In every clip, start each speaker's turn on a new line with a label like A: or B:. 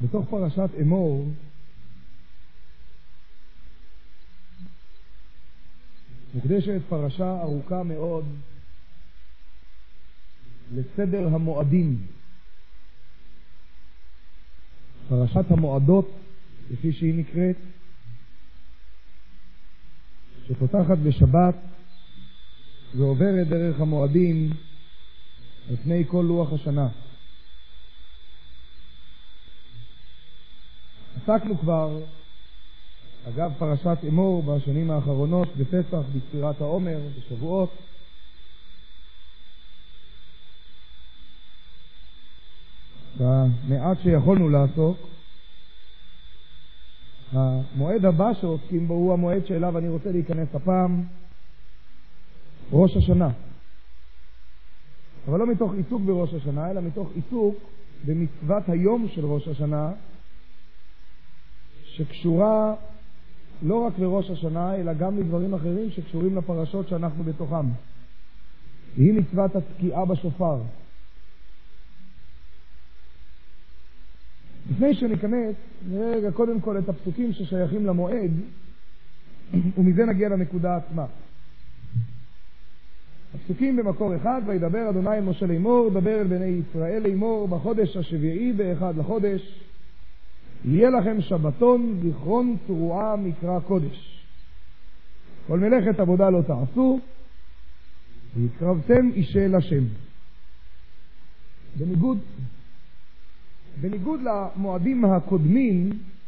A: בתוך פרשת אמור מוקדשת פרשה ארוכה מאוד לסדר המועדים, פרשת המועדות כפי שהיא נקראת, שפותחת בשבת ועוברת דרך המועדים לפני כל לוח השנה. עסקנו כבר אגב פרשת אמור בשנים האחרונות בפסח, בספירת העומר, בשבועות. במעט שיכולנו לעסוק, המועד הבא שעוסקים בו הוא המועד שאליו אני רוצה להיכנס הפעם, ראש השנה. אבל לא מתוך עיסוק בראש השנה, אלא מתוך עיסוק במצוות היום של ראש השנה, שקשורה לא רק לראש השנה, אלא גם לדברים אחרים שקשורים לפרשות שאנחנו בתוכם. היא מצוות התקיעה בשופר. לפני שניכנס, נראה רגע קודם כל את הפסוקים ששייכים למועד, ומזה נגיע לנקודה עצמה. הפסוקים במקור אחד, וידבר אדוני אל משה לאמור, דבר אל בני ישראל לאמור, בחודש השביעי באחד לחודש, יהיה לכם שבתון זיכרון תרועה מקרא קודש. כל מלאכת עבודה לא תעשו, והקרבתם אישה לשם. בניגוד למועדים הקודמים,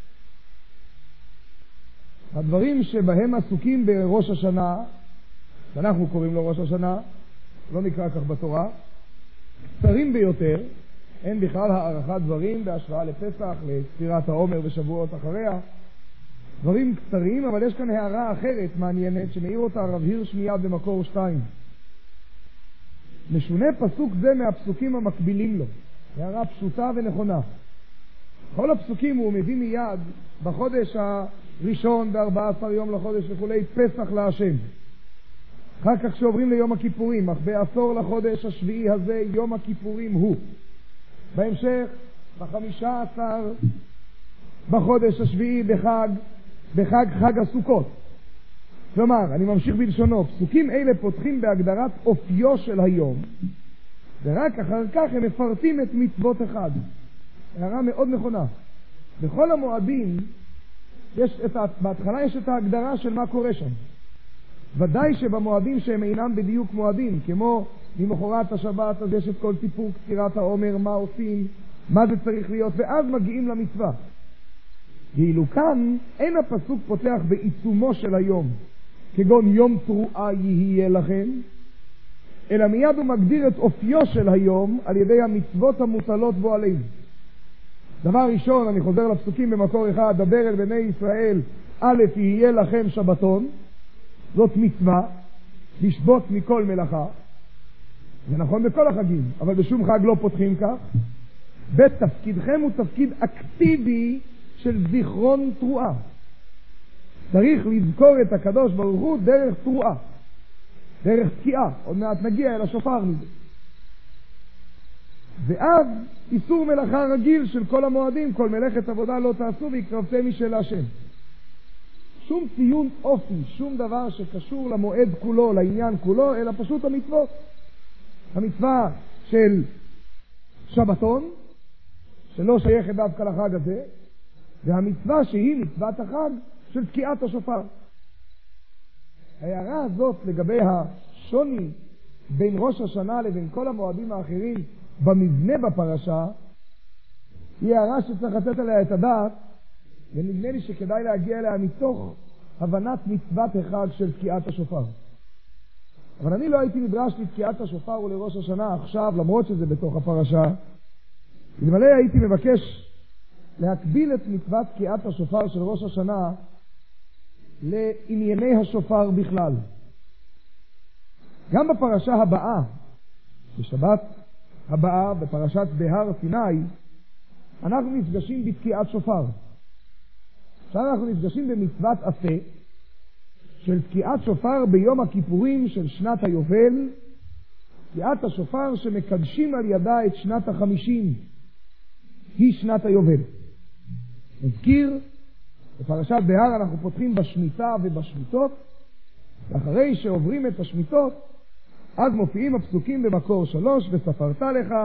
A: הדברים שבהם עסוקים בראש השנה, ואנחנו קוראים לו ראש השנה, לא נקרא כך בתורה, קצרים ביותר, אין בכלל הערכת דברים בהשוואה לפסח, לספירת העומר ושבועות אחריה. דברים קצרים, אבל יש כאן הערה אחרת מעניינת שמעיר אותה הרב הירש מיד במקור 2. משונה פסוק זה מהפסוקים המקבילים לו. הערה פשוטה ונכונה. כל הפסוקים הוא מביא מיד בחודש הראשון ב14 יום לחודש וכולי פסח להשם. אחר כך שעוברים ליום הכיפורים, אך בעשור לחודש השביעי הזה יום הכיפורים הוא. בהמשך, ב15 בחודש השביעי בחג חג הסוכות. כלומר, אני ממשיך בלשונו, פסוקים אלה פותחים בהגדרת אופיו של היום, ורק אחר כך הם מפרטים את מצוות אחד. הערה מאוד נכונה. בכל המועדים, בהתחלה יש את ההגדרה של מה קורה שם. ודאי שבמועדים שהם אינם בדיוק מועדים, כמו ממחרת השבת, אז יש את כל סיפור ספירת העומר, מה עושים, מה זה צריך להיות, ואז מגיעים למצווה. ואילו כאן אין הפסוק פותח בעיצומו של היום, כגון יום תרועה יהיה לכם, אלא מיד הוא מגדיר את אופיו של היום על ידי המצוות המוטלות בו עליהם. דבר ראשון, אני חוזר לפסוקים במקור אחד, דבר אל בני ישראל, א' יהיה לכם שבתון, זאת מצווה, לשבות מכל מלאכה, זה נכון בכל החגים, אבל בשום חג לא פותחים כך. בתפקידכם הוא תפקיד אקטיבי של זיכרון תרועה. צריך לזכור את הקדוש ברוך הוא דרך תרועה, דרך תקיעה. עוד מעט נגיע אל השופר מזה. ואז איסור מלאכה רגיל של כל המועדים, כל מלאכת עבודה לא תעשו והקרבתם אישה להשם. שום ציון אופי, שום דבר שקשור למועד כולו, לעניין כולו, אלא פשוט המצוות. המצווה של שבתון, שלא שייכת דווקא לחג הזה, והמצווה שהיא מצוות החג של תקיעת השופר. ההערה הזאת לגבי השוני בין ראש השנה לבין כל המועדים האחרים במבנה בפרשה, היא הערה שצריך לתת עליה את הדעת, ונדמה לי שכדאי להגיע אליה מתוך הבנת מצוות החג של תקיעת השופר. אבל אני לא הייתי נדרש לתקיעת השופר ולראש השנה עכשיו, למרות שזה בתוך הפרשה. אלמלא הייתי מבקש להקביל את מצוות תקיעת השופר של ראש השנה לענייני השופר בכלל. גם בפרשה הבאה, בשבת הבאה, בפרשת בהר סיני, אנחנו נפגשים בתקיעת שופר. עכשיו אנחנו נפגשים במצוות עשה של תקיעת שופר ביום הכיפורים של שנת היובל, תקיעת השופר שמקדשים על ידה את שנת ה50, היא שנת היובל. נזכיר, בפרשת בהר אנחנו פותחים בשמיטה ובשמיטות, ואחרי שעוברים את השמיטות, אז מופיעים הפסוקים במקור 3, וספרת לך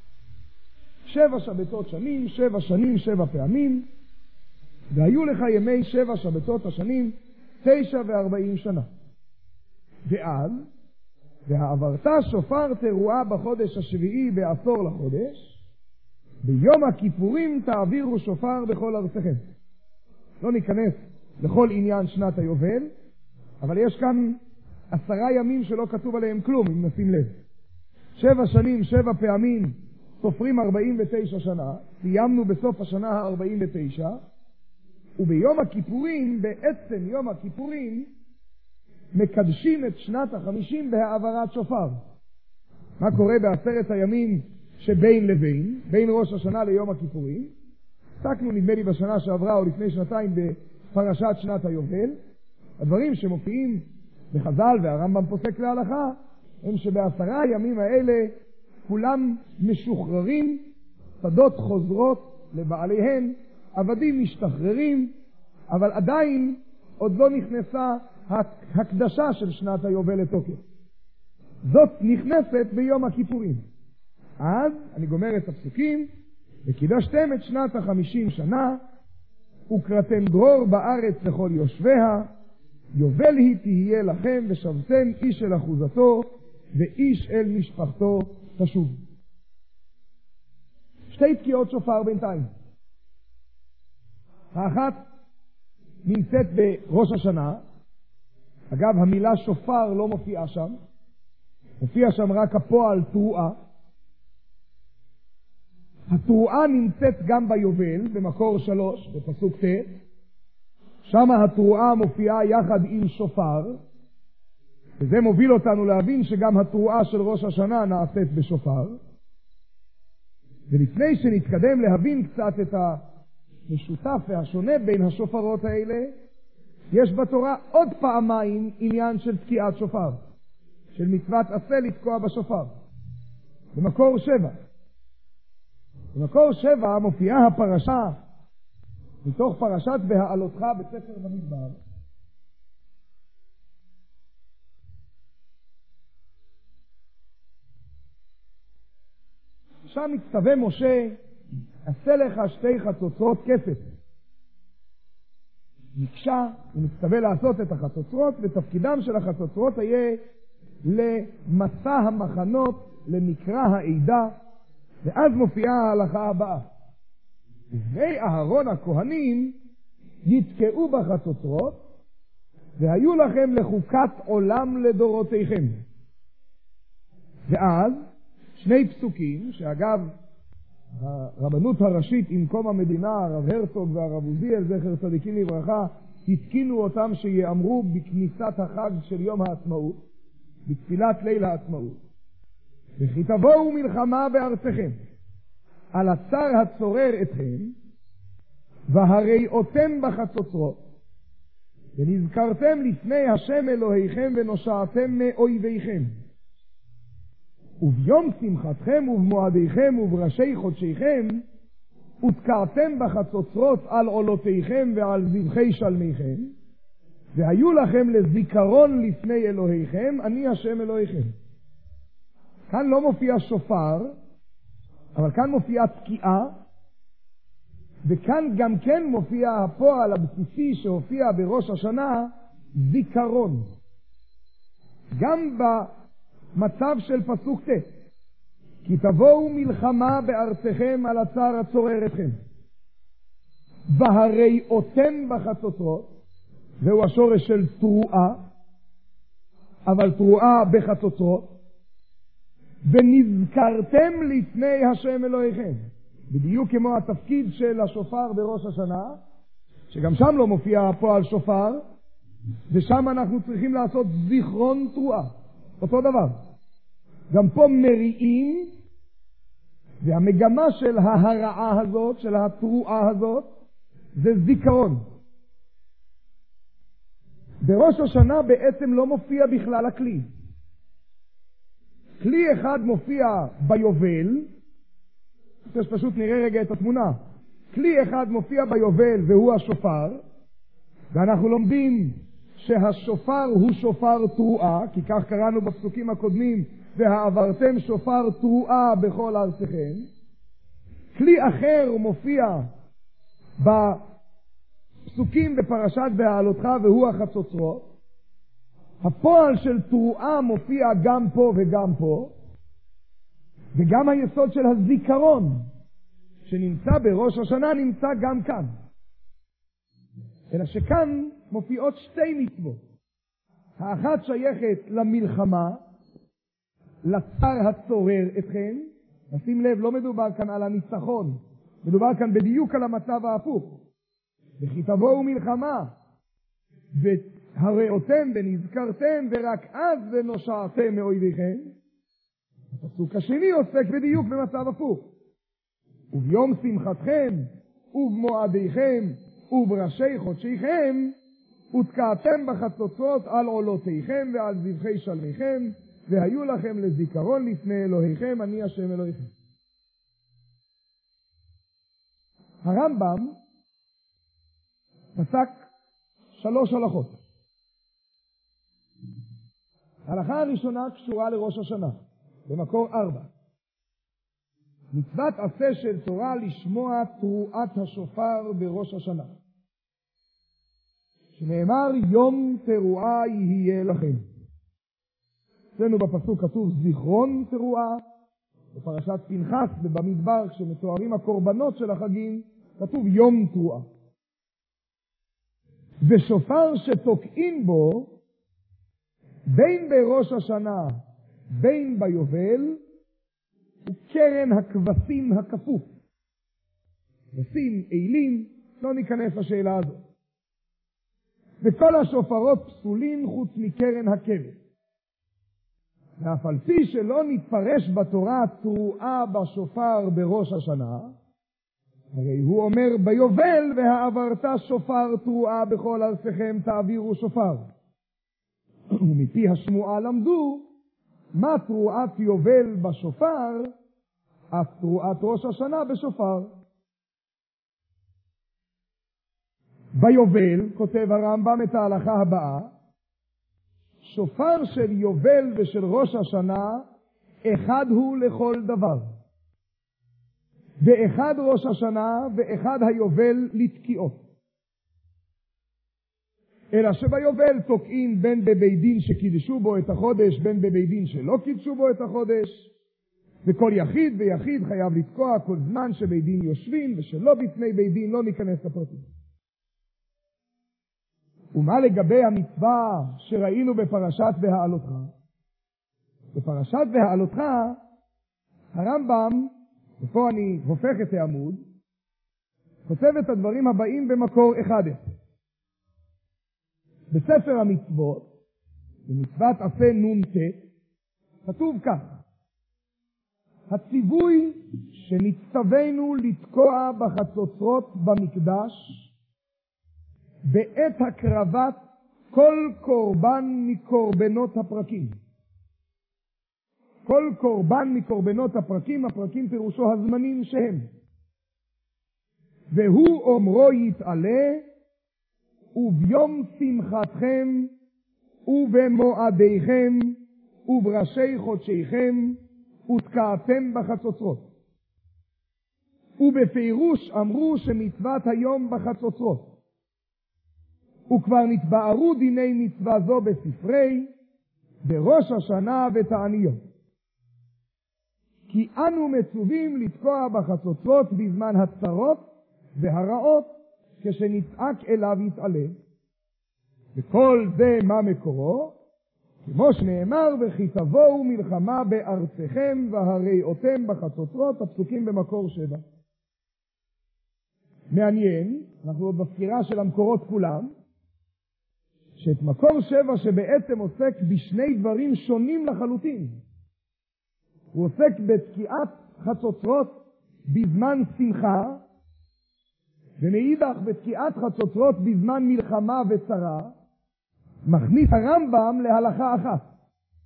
A: 7 שבתות שנים, 7 שנים 7 פעמים, והיו לך ימי 7 שבתות השנים 49 שנה. ואז, והעברת שופר תרועה בחודש השביעי בעשור לחודש, ביום הכיפורים תעבירו שופר בכל ארצכם. לא ניכנס לכל עניין שנת היובל, אבל יש כאן 10 ימים שלא כתוב עליהם כלום, אם נשים לב. 7 שנים 7 פעמים סופרים 49 שנה, סיימנו בסוף השנה ה-49, וביום הכיפורים, בעצם יום הכיפורים, מקדשים את שנת ה-50 בהעברת שופר. מה קורה ב10 הימים שבין לבין, בין ראש השנה ליום הכיפורים? עסקנו נדמה לי בשנה שעברה או לפני שנתיים בפרשת שנת היובל. הדברים שמופיעים בחז"ל והרמב"ם פוסק להלכה הם שב10 הימים האלה כולם משוחררים, שדות חוזרות לבעליהן, עבדים משתחררים, אבל עדיין עוד לא נכנסה הקדשה של שנת היובל לתוקף. זאת נכנסת ביום הכיפורים. אז אני גומר את הפסוקים, וקידשתם את שנת ה-50 שנה, וקראתם דרור בארץ לכל יושביה, יובל היא תהיה לכם, ושבתם איש אל אחוזתו, ואיש אל משפחתו תשוב. 2 תקיעות שופר בינתיים. האחת נמצאת בראש השנה. אגב, המילה שופר לא מופיעה שם. מופיע שם רק הפועל תרועה. התרועה נמצאת גם ביובל, במקור 3, בפסוק ט'. שם התרועה מופיעה יחד עם שופר, וזה מוביל אותנו להבין שגם התרועה של ראש השנה נעשית בשופר. ולפני שנתקדם להבין קצת את המשותף והשונה בין השופרות האלה, יש בתורה עוד פעמיים עניין של תקיעת שופר, של מצוות עשה לתקוע בשופר. במקור 7. במקור 7 מופיעה הפרשה מתוך פרשת בהעלותך בספר במדבר. שם מצטווה משה, עשה לך 2 חצוצרות כסף. נקשה, הוא מצטווה לעשות את החצוצרות, ותפקידם של החצוצרות יהיה למסע המחנות, למקרא העדה, ואז מופיעה ההלכה הבאה. ובני אהרון הכהנים יתקעו בחצוצרות, והיו לכם לחוקת עולם לדורותיכם. ואז 2 פסוקים, שאגב הרבנות הראשית עם קום המדינה, הרב הרצוג והרב עוזיאל זכר צדיקים לברכה, התקינו אותם שיאמרו בכניסת החג של יום העצמאות, בתפילת ליל העצמאות. וכי תבואו מלחמה בארצכם, על הצר הצורר אתכם, והראיתם בחצוצרות, ונזכרתם לפני השם אלוהיכם, ונושעתם מאויביכם. וביום שמחתכם ובמועדיכם ובראשי חודשיכם, ותקעתם בחצוצרות על עולותיכם ועל זבחי שלמיכם, והיו לכם לזיכרון לפני אלוהיכם, אני השם אלוהיכם. כאן לא מופיע שופר, אבל כאן מופיע תקיעה, וכאן גם כן מופיע הפועל הבסיסי שהופיע בראש השנה, זיכרון. גם במצב של פסוק ט', כי תבואו מלחמה בארצכם על הצר הצורר אתכם, והראיתם בחצוצרות, זהו השורש של תרועה, אבל תרועה בחצוצרות, ונזכרתם לפני השם אלוהיכם. בדיוק כמו התפקיד של השופר בראש השנה, שגם שם לא מופיע הפועל שופר, ושם אנחנו צריכים לעשות זיכרון תרועה. אותו דבר. גם פה מריעים, והמגמה של ההרעה הזאת, של התרועה הזאת, זה זיכרון. בראש השנה בעצם לא מופיע בכלל הכלי. כלי אחד מופיע ביובל, פשוט נראה רגע את התמונה. כלי אחד מופיע ביובל והוא השופר, ואנחנו לומדים שהשופר הוא שופר תרועה, כי כך קראנו בפסוקים הקודמים, והעברתם שופר תרועה בכל ארצכם. כלי אחר מופיע בפסוקים בפרשת בהעלותך והוא החצוצרות. הפועל של תרועה מופיע גם פה וגם פה, וגם היסוד של הזיכרון שנמצא בראש השנה נמצא גם כאן. אלא שכאן מופיעות שתי מצוות. האחת שייכת למלחמה, לצר הצורר אתכם. נשים לב, לא מדובר כאן על הניצחון, מדובר כאן בדיוק על המצב ההפוך. וכי תבואו מלחמה והראותם ונזכרתם ורק אז ונושעתם מאויביכם. הפסוק השני עוסק בדיוק במצב הפוך. וביום שמחתכם ובמועדיכם ובראשי חודשיכם ותקעתם בחצוצרות על עולותיכם ועל זבחי שלמיכם והיו לכם לזיכרון לפני אלוהיכם, אני השם אלוהיכם. הרמב"ם פסק 3 הלכות. ההלכה הראשונה קשורה לראש השנה, במקור 4. מצוות עשה של תורה לשמוע תרועת השופר בראש השנה, שנאמר יום תרועה יהיה לכם. אצלנו בפסוק כתוב זיכרון תרועה, בפרשת פנחס ובמדבר כשמתוארים הקורבנות של החגים כתוב יום תרועה. ושופר שתוקעים בו בין בראש השנה בין ביובל הוא קרן הכבשים הכפוף. כבשים, אילים, לא ניכנס לשאלה הזאת. וכל השופרות פסולים חוץ מקרן הכבש. ואף על פי שלא נתפרש בתורה תרועה בשופר בראש השנה, הרי הוא אומר ביובל והעברת שופר תרועה בכל ארצכם תעבירו שופר. ומפי השמועה למדו מה תרועת יובל בשופר, אף תרועת ראש השנה בשופר. ביובל כותב הרמב"ם את ההלכה הבאה, שופר של יובל ושל ראש השנה אחד הוא לכל דבר, ואחד ראש השנה ואחד היובל לתקיעות. אלא שביובל תוקעים בין בבית דין שקידשו בו את החודש בין בבית דין שלא קידשו בו את החודש, וכל יחיד ויחיד חייב לתקוע כל זמן שבית דין יושבים ושלא בפני בית דין, לא ניכנס לפרטים. ומה לגבי המצווה שראינו בפרשת בהעלותך? בפרשת בהעלותך הרמב"ם, ופה אני הופך את העמוד, כותב את הדברים הבאים במקור 11. בספר המצוות, במצוות עשה נ"ט, כתוב כך: הציווי שנצטווינו לתקוע בחצוצרות במקדש בעת הקרבת כל קורבן מקורבנות הפרקים. כל קורבן מקורבנות הפרקים, הפרקים פירושו הזמנים שהם. והוא אומרו יתעלה, וביום שמחתכם ובמועדיכם ובראשי חודשיכם ותקעתם בחצוצרות. ובפירוש אמרו שמצוות היום בחצוצרות. וכבר נתבארו דיני מצווה זו בספרי בראש השנה ותעניות. כי אנו מצווים לתקוע בחצוצרות בזמן הצרות והרעות, כשנצעק אליו יתעלה. וכל זה מה מקורו? כמו שנאמר, וכי תבואו מלחמה בארצכם והראותם בחצוצרות, הפסוקים במקור 7. מעניין, אנחנו עוד בסקירה של המקורות כולם, שאת מקור 7 שבעצם עוסק בשני דברים שונים לחלוטין. הוא עוסק בתקיעת חצוצרות בזמן שמחה, ומאידך בתקיעת חצוצרות בזמן מלחמה וצרה, מכניס הרמב"ם להלכה אחת.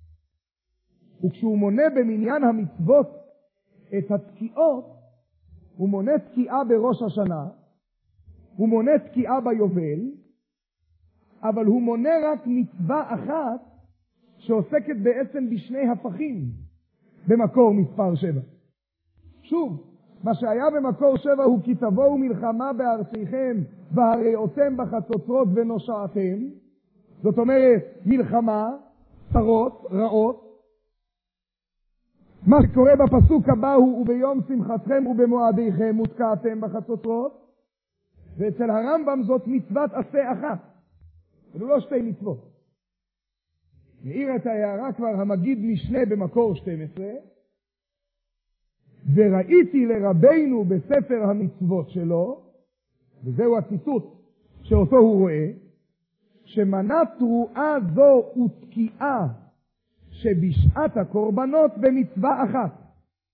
A: וכשהוא מונה במניין המצוות את התקיעות, הוא מונה תקיעה בראש השנה, הוא מונה תקיעה ביובל, אבל הוא מונה רק מצווה אחת שעוסקת בעצם בשני הפכים במקור מספר 7. שוב, מה שהיה במקור 7 הוא כי תבואו מלחמה בארציכם והרעותם בחצוצרות ונושעתם. זאת אומרת מלחמה, צרות, רעות. מה שקורה בפסוק הבא הוא וביום שמחתכם ובמועדיכם ותקעתם בחצוצרות. ואצל הרמב"ם זאת מצוות עשה אחת, אלו לא שתי מצוות. מעיר את ההערה כבר המגיד משנה במקור 12, וראיתי לרבינו בספר המצוות שלו, וזהו הציטוט שאותו הוא רואה, שמנה תרועה זו ותקיעה שבשעת הקורבנות במצווה אחת.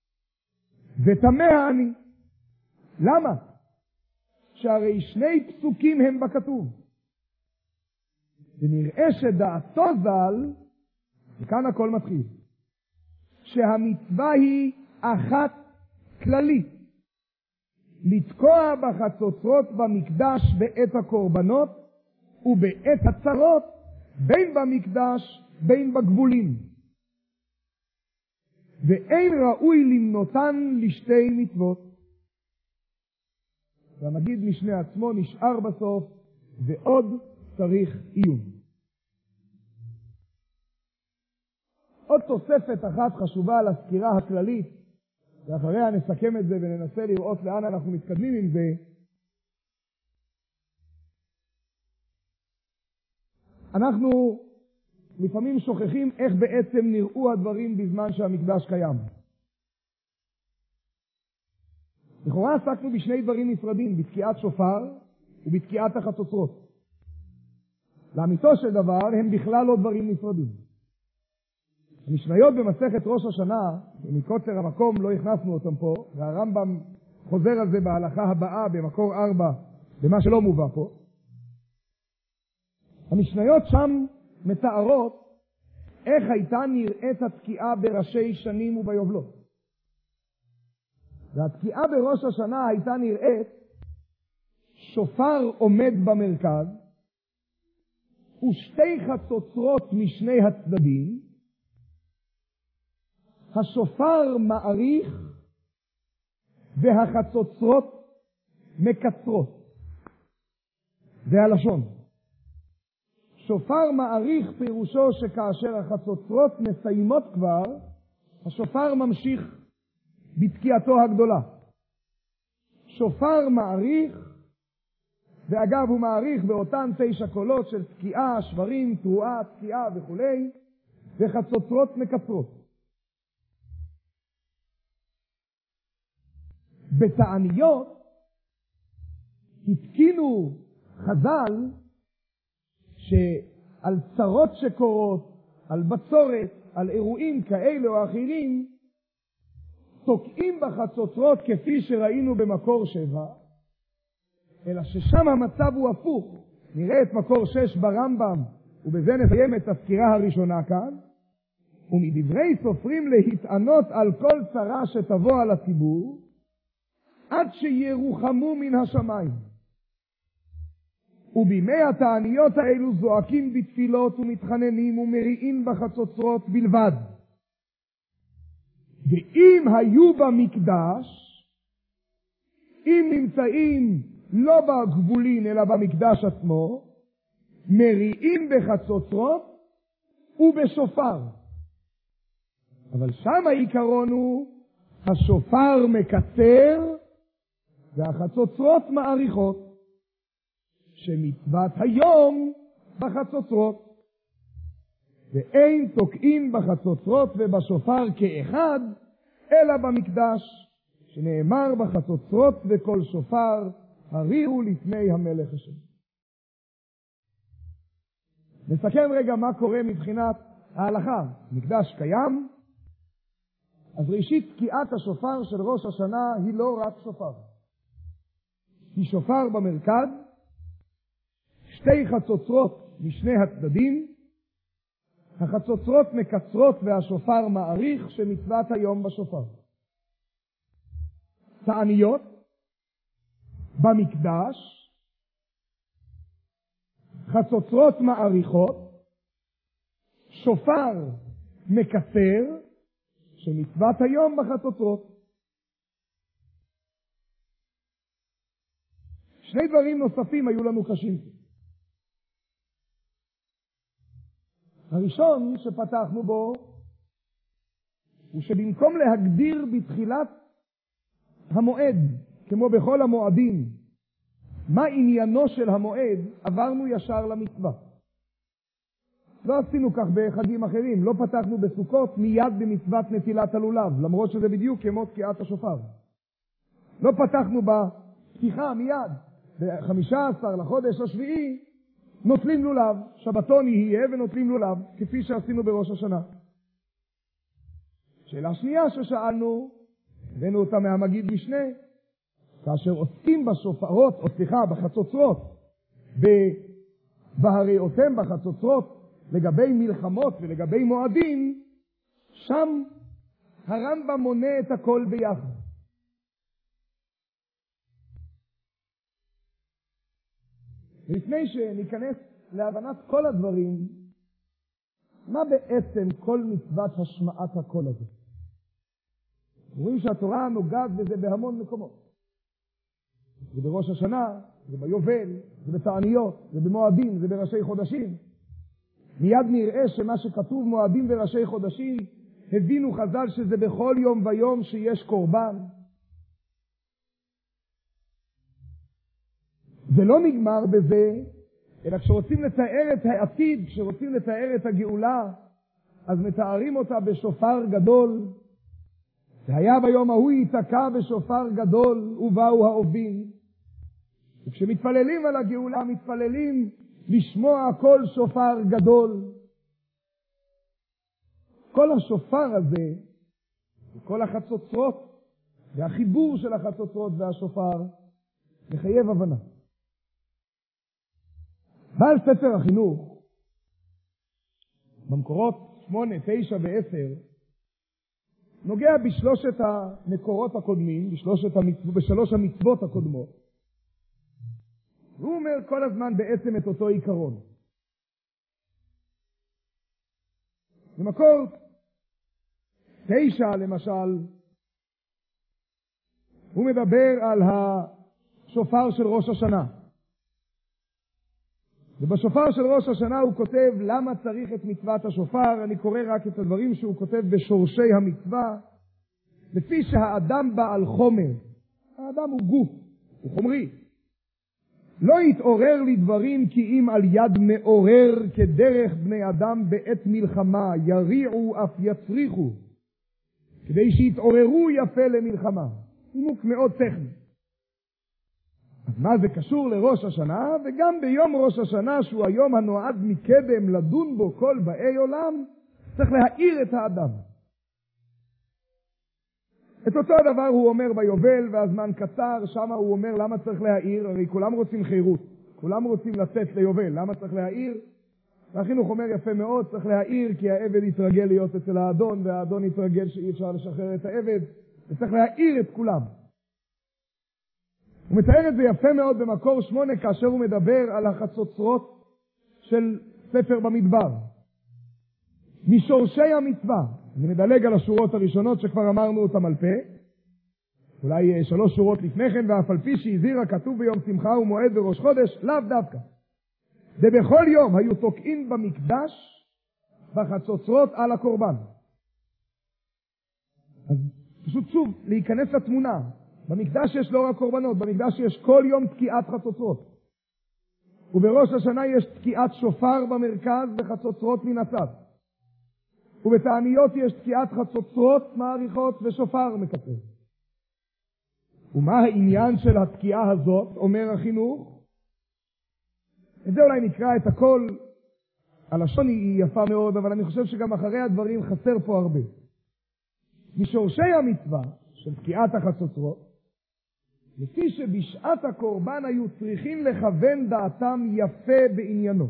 A: ותמה אני, למה? שהרי שני פסוקים הם בכתוב. ונראה שדעתו ז"ל, וכאן הכל מתחיל, שהמצווה היא אחת כללית, לתקוע בחצוצרות במקדש בעת הקורבנות ובעת הצרות, בין במקדש בין בגבולים, ואין ראוי למנותן לשתי מצוות. והמגיד משנה עצמו נשאר בסוף, ועוד צריך עיון. עוד תוספת אחת חשובה על הסקירה הכללית, ואחריה נסכם את זה וננסה לראות לאן אנחנו מתקדמים עם זה. אנחנו לפעמים שוכחים איך בעצם נראו הדברים בזמן שהמקדש קיים. לכאורה עסקנו בשני דברים נפרדים, בתקיעת שופר ובתקיעת החצוצרות. לאמיתו של דבר הם בכלל לא דברים נפרדים. המשניות במסכת ראש השנה, מקוצר המקום לא הכנסנו אותם פה, והרמב"ם חוזר על זה בהלכה הבאה במקור 4, במה שלא מובא פה. המשניות שם מתארות איך הייתה נראית התקיעה בראשי שנים וביובלות. והתקיעה בראש השנה הייתה נראית שופר עומד במרכז ושתי חצוצרות משני הצדדים, השופר מאריך והחצוצרות מקצרות. זה הלשון. שופר מאריך פירושו שכאשר החצוצרות מסיימות כבר, השופר ממשיך בתקיעתו הגדולה. שופר מאריך, ואגב הוא מאריך באותן 9 קולות של תקיעה, שברים, תרועה, תקיעה וכו', וחצוצרות מקצרות. בתעניות התקינו חז"ל שעל צרות שקורות, על בצורת, על אירועים כאלה או אחרים, תוקעים בחצוצרות כפי שראינו במקור 7, אלא ששם המצב הוא הפוך. נראה את מקור 6 ברמב"ם, ובזה נסיים את הסקירה הראשונה כאן. ומדברי סופרים להתענות על כל צרה שתבוא על הציבור, עד שירוחמו מן השמיים. ובימי התעניות האלו זועקים בתפילות ומתחננים ומריעים בחצוצרות בלבד. ואם היו במקדש, אם נמצאים לא בגבולין אלא במקדש עצמו, מריעים בחצוצרות ובשופר. אבל שם העיקרון הוא השופר מקצר והחצוצרות מאריכות, שמצוות היום בחצוצרות. ואין תוקעים בחצוצרות ובשופר כאחד, אלא במקדש, שנאמר בחצוצרות וכל שופר הריעו לפני המלך השם. נסכם רגע מה קורה מבחינת ההלכה. מקדש קיים, אז ראשית תקיעת השופר של ראש השנה היא לא רק שופר. היא שופר במרכז, שתי חצוצרות משני הצדדים, החצוצרות מקצרות והשופר מאריך, שמצוות היום בשופר. תעניות במקדש, חצוצרות מעריכות, שופר מקצר, שמצוות היום בחצוצרות. שני דברים נוספים היו לנו קשים. הראשון שפתחנו בו הוא שבמקום להגדיר בתחילת המועד, כמו בכל המועדים, מה עניינו של המועד, עברנו ישר למצווה. לא עשינו כך בחגים אחרים, לא פתחנו בסוכות מיד במצוות נטילת הלולב, למרות שזה בדיוק כמו תקיעת השופר. לא פתחנו בפתיחה מיד, ב-15 לחודש השביעי, נוטלים לולב, שבתון יהיה ונוטלים לולב, כפי שעשינו בראש השנה. שאלה שנייה ששאלנו, הבאנו אותה מהמגיד משנה, כאשר עוסקים בשופרות, בחצוצרות, בהריאותם בחצוצרות, לגבי מלחמות ולגבי מועדים, שם הרמב"ם מונה את הכל ביחד. לפני שניכנס להבנת כל הדברים, מה בעצם כל מצוות השמעת הקול הזה? רואים שהתורה נוגעת בזה בהמון מקומות. זה בראש השנה, זה ביובל, זה בתעניות, זה במועדים, זה בראשי חודשים. מיד נראה שמה שכתוב מועדים וראשי חודשים, הבינו חז"ל שזה בכל יום ויום שיש קורבן. זה לא נגמר בזה, אלא כשרוצים לתאר את העתיד, כשרוצים לתאר את הגאולה, אז מתארים אותה בשופר גדול. והיה ביום ההוא ייתקע בשופר גדול ובאו העובדים. וכשמתפללים על הגאולה, מתפללים לשמוע כל שופר גדול. כל השופר הזה, וכל החצוצרות, והחיבור של החצוצרות והשופר, מחייב הבנה. בעל ספר החינוך, במקורות 8, 9 ו-10, נוגע בשלושת המקורות הקודמים, בשלוש המצוות הקודמות. הוא אומר כל הזמן בעצם את אותו עיקרון. במקור 9 למשל, הוא מדבר על השופר של ראש השנה. ובשופר של ראש השנה הוא כותב למה צריך את מצוות השופר. אני קורא רק את הדברים שהוא כותב בשורשי המצווה. לפי שהאדם בעל חומר, האדם הוא גוף, הוא חומרי, לא יתעורר לדברים כי אם על יד מעורר כדרך בני אדם בעת מלחמה, יריעו אף יצריחו, כדי שיתעוררו יפה למלחמה. נימוק מאוד טכני. אז מה זה קשור לראש השנה? וגם ביום ראש השנה, שהוא היום הנועד מקדם לדון בו כל באי עולם, צריך להאיר את האדם. את אותו הדבר הוא אומר ביובל, והזמן קצר, שם הוא אומר למה צריך להאיר, הרי כולם רוצים חירות, כולם רוצים לצאת ליובל, למה צריך להאיר? והחינוך אומר יפה מאוד, צריך להאיר כי העבד יתרגל להיות אצל האדון, והאדון יתרגל שאי אפשר לשחרר את העבד, וצריך להאיר את כולם. הוא מתאר את זה יפה מאוד במקור 8, כאשר הוא מדבר על החצוצרות של ספר במדבר. משורשי המצווה, אני מדלג על השורות הראשונות שכבר אמרנו אותם על פה, אולי 3 שורות לפני כן, ואף על פי שהזהיר הכתוב ביום שמחה ומועד וראש חודש, לאו דווקא. ובכל יום היו תוקעים במקדש בחצוצרות על הקורבן. אז פשוט שוב, להיכנס לתמונה. במקדש יש לא רק קורבנות, במקדש יש כל יום תקיעת חצוצרות. ובראש השנה יש תקיעת שופר במרכז וחצוצרות מן הצד. ובתעניות יש תקיעת חצוצרות מעריכות ושופר מקצר. ומה העניין של התקיעה הזאת, אומר החינוך? את זה אולי נקרא את הכל, הלשון היא יפה מאוד, אבל אני חושב שגם אחרי הדברים חסר פה הרבה. משורשי המצווה של תקיעת החצוצרות, לפי שבשעת הקורבן היו צריכים לכוון דעתם יפה בעניינו.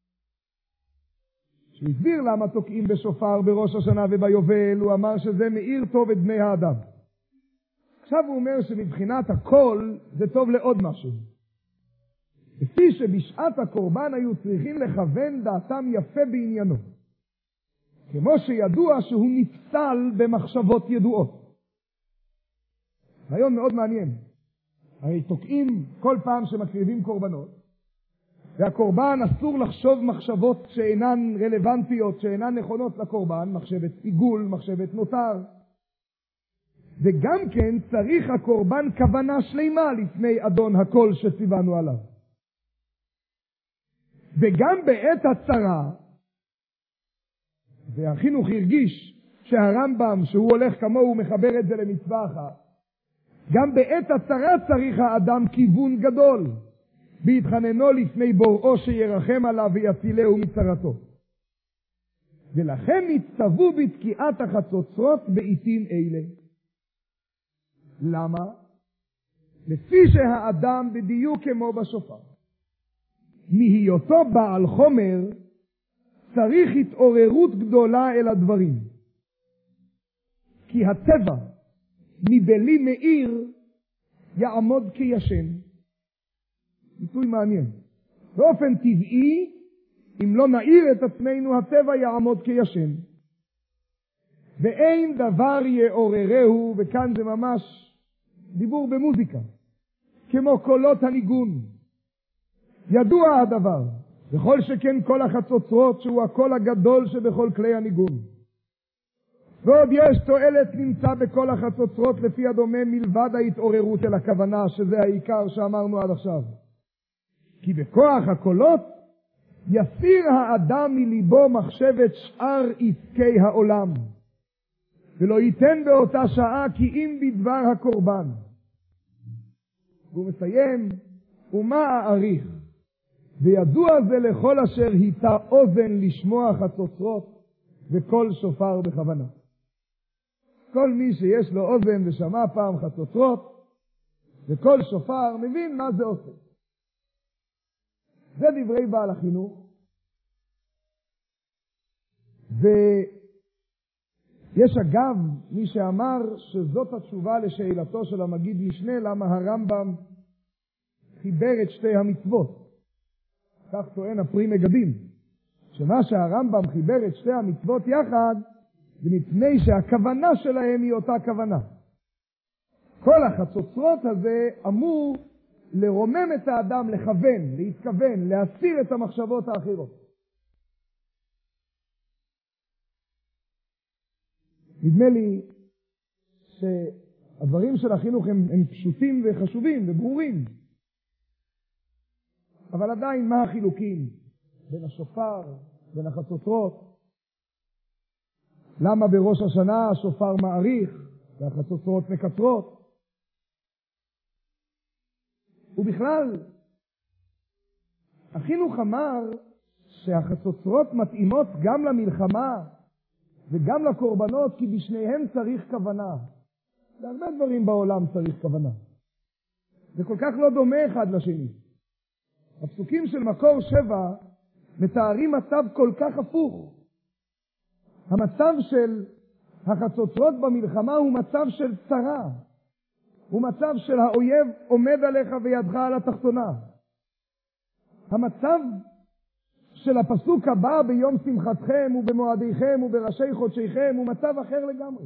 A: שהסביר למה תוקעים בשופר בראש השנה וביובל, הוא אמר שזה מאיר טוב את בני האדם. עכשיו הוא אומר שמבחינת הכל זה טוב לעוד משהו. לפי שבשעת הקורבן היו צריכים לכוון דעתם יפה בעניינו. כמו שידוע שהוא נפסל במחשבות ידועות. היום מאוד מעניין. הרי תוקעים כל פעם שמקריבים קורבנות. והקורבן אסור לחשוב מחשבות שאינן רלוונטיות, שאינן נכונות לקורבן, מחשבת עיגול, מחשבת נותר. וגם כן צריך הקורבן כוונה שלמה לפני אדון הכל שציוונו עליו. וגם בעת הצרה, והחינוך הרגיש שהרמב"ם שהוא הולך כמוהו מחבר את זה למצווה אחת, גם בעת הצרה צריך האדם כיוון גדול, בהתחננו לפני בוראו שירחם עליו ויצילהו מצרתו. ולכן נצטוו בתקיעת החצוצרות בעיתים אלה. למה? לפי שהאדם בדיוק כמו בשופר. מהיותו בעל חומר צריך התעוררות גדולה אל הדברים. כי הטבע מבלי מאיר יעמוד כישן. ביטוי מעניין. באופן טבעי, אם לא נאיר את עצמנו, הטבע יעמוד כישן. ואין דבר יעוררהו, וכאן זה ממש דיבור במוזיקה, כמו קולות הניגון. ידוע הדבר, וכל שכן כל החצוצרות שהוא הקול הגדול שבכל כלי הניגון. ועוד יש תועלת נמצא בכל החצוצרות לפי הדומה מלבד ההתעוררות אל הכוונה, שזה העיקר שאמרנו עד עכשיו. כי בכוח הקולות יסיר האדם מליבו מחשבת שאר עסקי העולם, ולא ייתן באותה שעה כי אם בדבר הקורבן. והוא מסיים, ומה אעריך? וידוע זה לכל אשר היתה אוזן לשמוע חצוצרות וכל שופר בכוונה. כל מי שיש לו אוזן ושמע פעם חצוצרות וכל שופר מבין מה זה עושה. זה דברי בעל החינוך. ויש אגב מי שאמר שזאת התשובה לשאלתו של המגיד משנה, למה הרמב"ם חיבר את שתי המצוות. כך טוען הפרי מגדים, שמה שהרמב"ם חיבר את שתי המצוות יחד, זה מפני שהכוונה שלהם היא אותה כוונה. כל החצוצרות הזה אמור לרומם את האדם, לכוון, להתכוון, להסיר את המחשבות האחרות. נדמה לי שהדברים של החינוך הם פשוטים וחשובים וברורים. אבל עדיין מה החילוקים בין השופר, בין החצוצרות? למה בראש השנה השופר מאריך והחצוצרות מקצרות? ובכלל, החינוך אמר שהחצוצרות מתאימות גם למלחמה וגם לקורבנות, כי בשניהם צריך כוונה. בהרבה דברים בעולם צריך כוונה. זה כל כך לא דומה אחד לשני. הפסוקים של מקור 7 מתארים מצב כל כך הפוך. המצב של החצוצרות במלחמה הוא מצב של צרה. הוא מצב של האויב עומד עליך וידך על התחתונה. המצב של הפסוק הבא ביום שמחתכם ובמועדיכם ובראשי חודשיכם הוא מצב אחר לגמרי.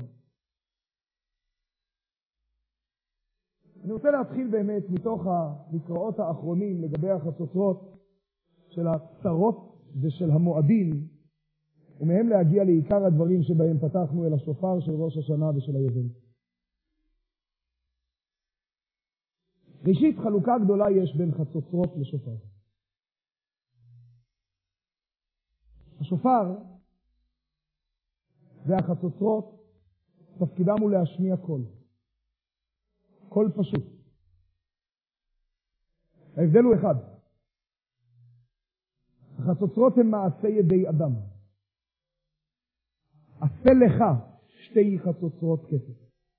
A: אני רוצה להתחיל באמת מתוך המקראות האחרונים לגבי החצוצרות של הצרות ושל המועדים, ומהם להגיע לעיקר הדברים שבהם פתחנו אל השופר של ראש השנה ושל היובל. ראשית, חלוקה גדולה יש בין חצוצרות לשופר. השופר והחצוצרות תפקידם הוא להשמיע קול. קול פשוט. ההבדל הוא אחד. החצוצרות הן מעשה ידי אדם. עשה לך שתי חצוצרות כסף.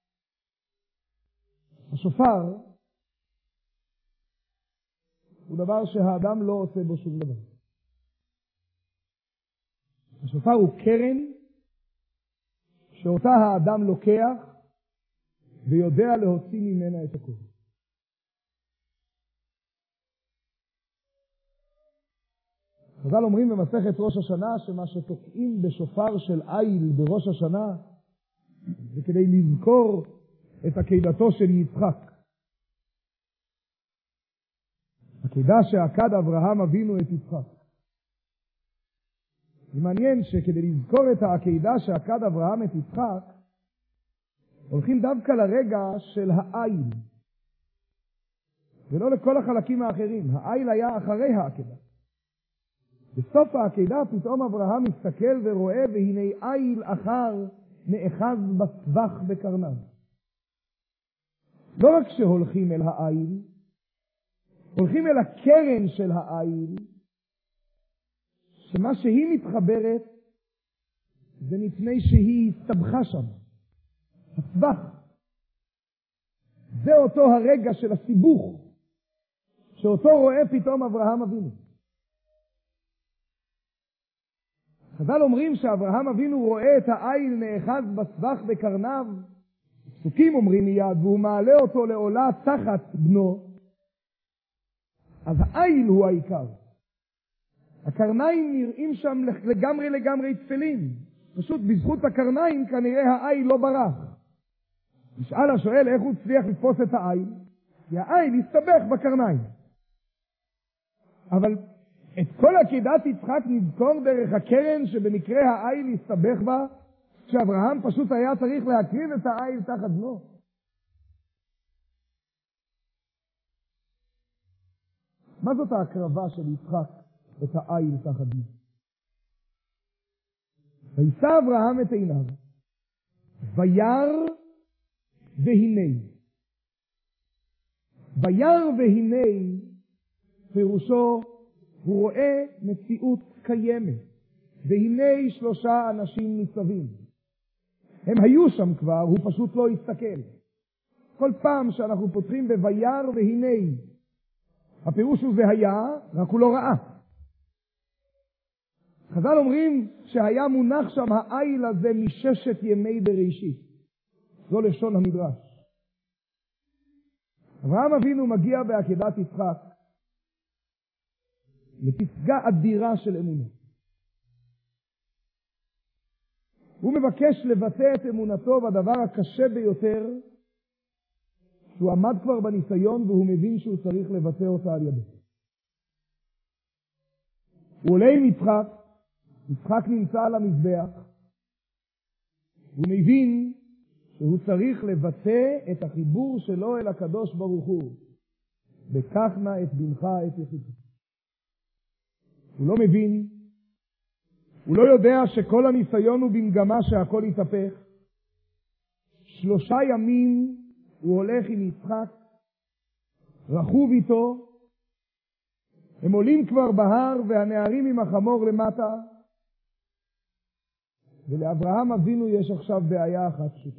A: השופר הוא דבר שהאדם לא עושה בו שום דבר. השופר הוא קרן שאותה האדם לוקח ויודע להוציא ממנה את הכל. חז"ל אומרים במסכת ראש השנה שמה שתוקעים בשופר של איל בראש השנה זה כדי לזכור את עקדתו של יצחק. עקדה שעקד אברהם אבינו את יצחק. זה מעניין שכדי לזכור את העקדה שעקד אברהם את יצחק הולכים דווקא לרגע של האיל ולא לכל החלקים האחרים. האיל היה אחרי העקדה. בסוף העקדה פתאום אברהם מסתכל ורואה והנה איל אחר נאחז בסבך בקרניו. לא רק שהולכים אל האיל, הולכים אל הקרן של האיל, שמה שהיא מתחברת זה מפני שהיא הסתבכה שם. הסבך. זה אותו הרגע של הסיבוך, שאותו רואה פתאום אברהם אבינו. חז"ל אומרים שאברהם אבינו רואה את האיל נאחז בסבך בקרניו, פסוקים אומרים מיד, והוא מעלה אותו לעולה תחת בנו, אז האיל הוא העיקר. הקרניים נראים שם לגמרי תפלים. פשוט בזכות הקרניים כנראה האיל לא ברח. נשאל השואל איך הוא הצליח לתפוס את האיל, כי האיל הסתבך בקרניים. אבל את כל עקדת יצחק נזכור דרך הקרן שבמקרה האיל הסתבך בה, שאברהם פשוט היה צריך להקריב את האיל תחת בנו. מה זאת ההקרבה של יצחק את האיל תחת בנו? וישא אברהם את עיניו, וירא והנה. וירא והנה פירושו הוא רואה מציאות קיימת. והנה 3 אנשים ניצבים. הם היו שם כבר, הוא פשוט לא הסתכל. כל פעם שאנחנו פותחים בוירא והנה, הפירוש הוא זה היה, רק הוא לא ראה. חז"ל אומרים שהיה מונח שם האיל הזה מ6 ימי בראשית. זו לשון המדרש. אברהם אבינו מגיע בעקדת יצחק לפסגה אדירה של אמונה. הוא מבקש לבטא את אמונתו בדבר הקשה ביותר, שהוא עמד כבר בניסיון והוא מבין שהוא צריך לבטא אותה על ידו. הוא עולה עם יצחק, יצחק נמצא על המזבח, הוא מבין שהוא צריך לבטא את החיבור שלו אל הקדוש ברוך הוא. בקח נא את בנך את יחידך. הוא לא מבין, הוא לא יודע שכל הניסיון הוא במגמה שהכל יתהפך. 3 ימים הוא הולך עם יצחק, רכוב איתו, הם עולים כבר בהר והנערים עם החמור למטה, ולאברהם אבינו יש עכשיו בעיה אחת פשוטה.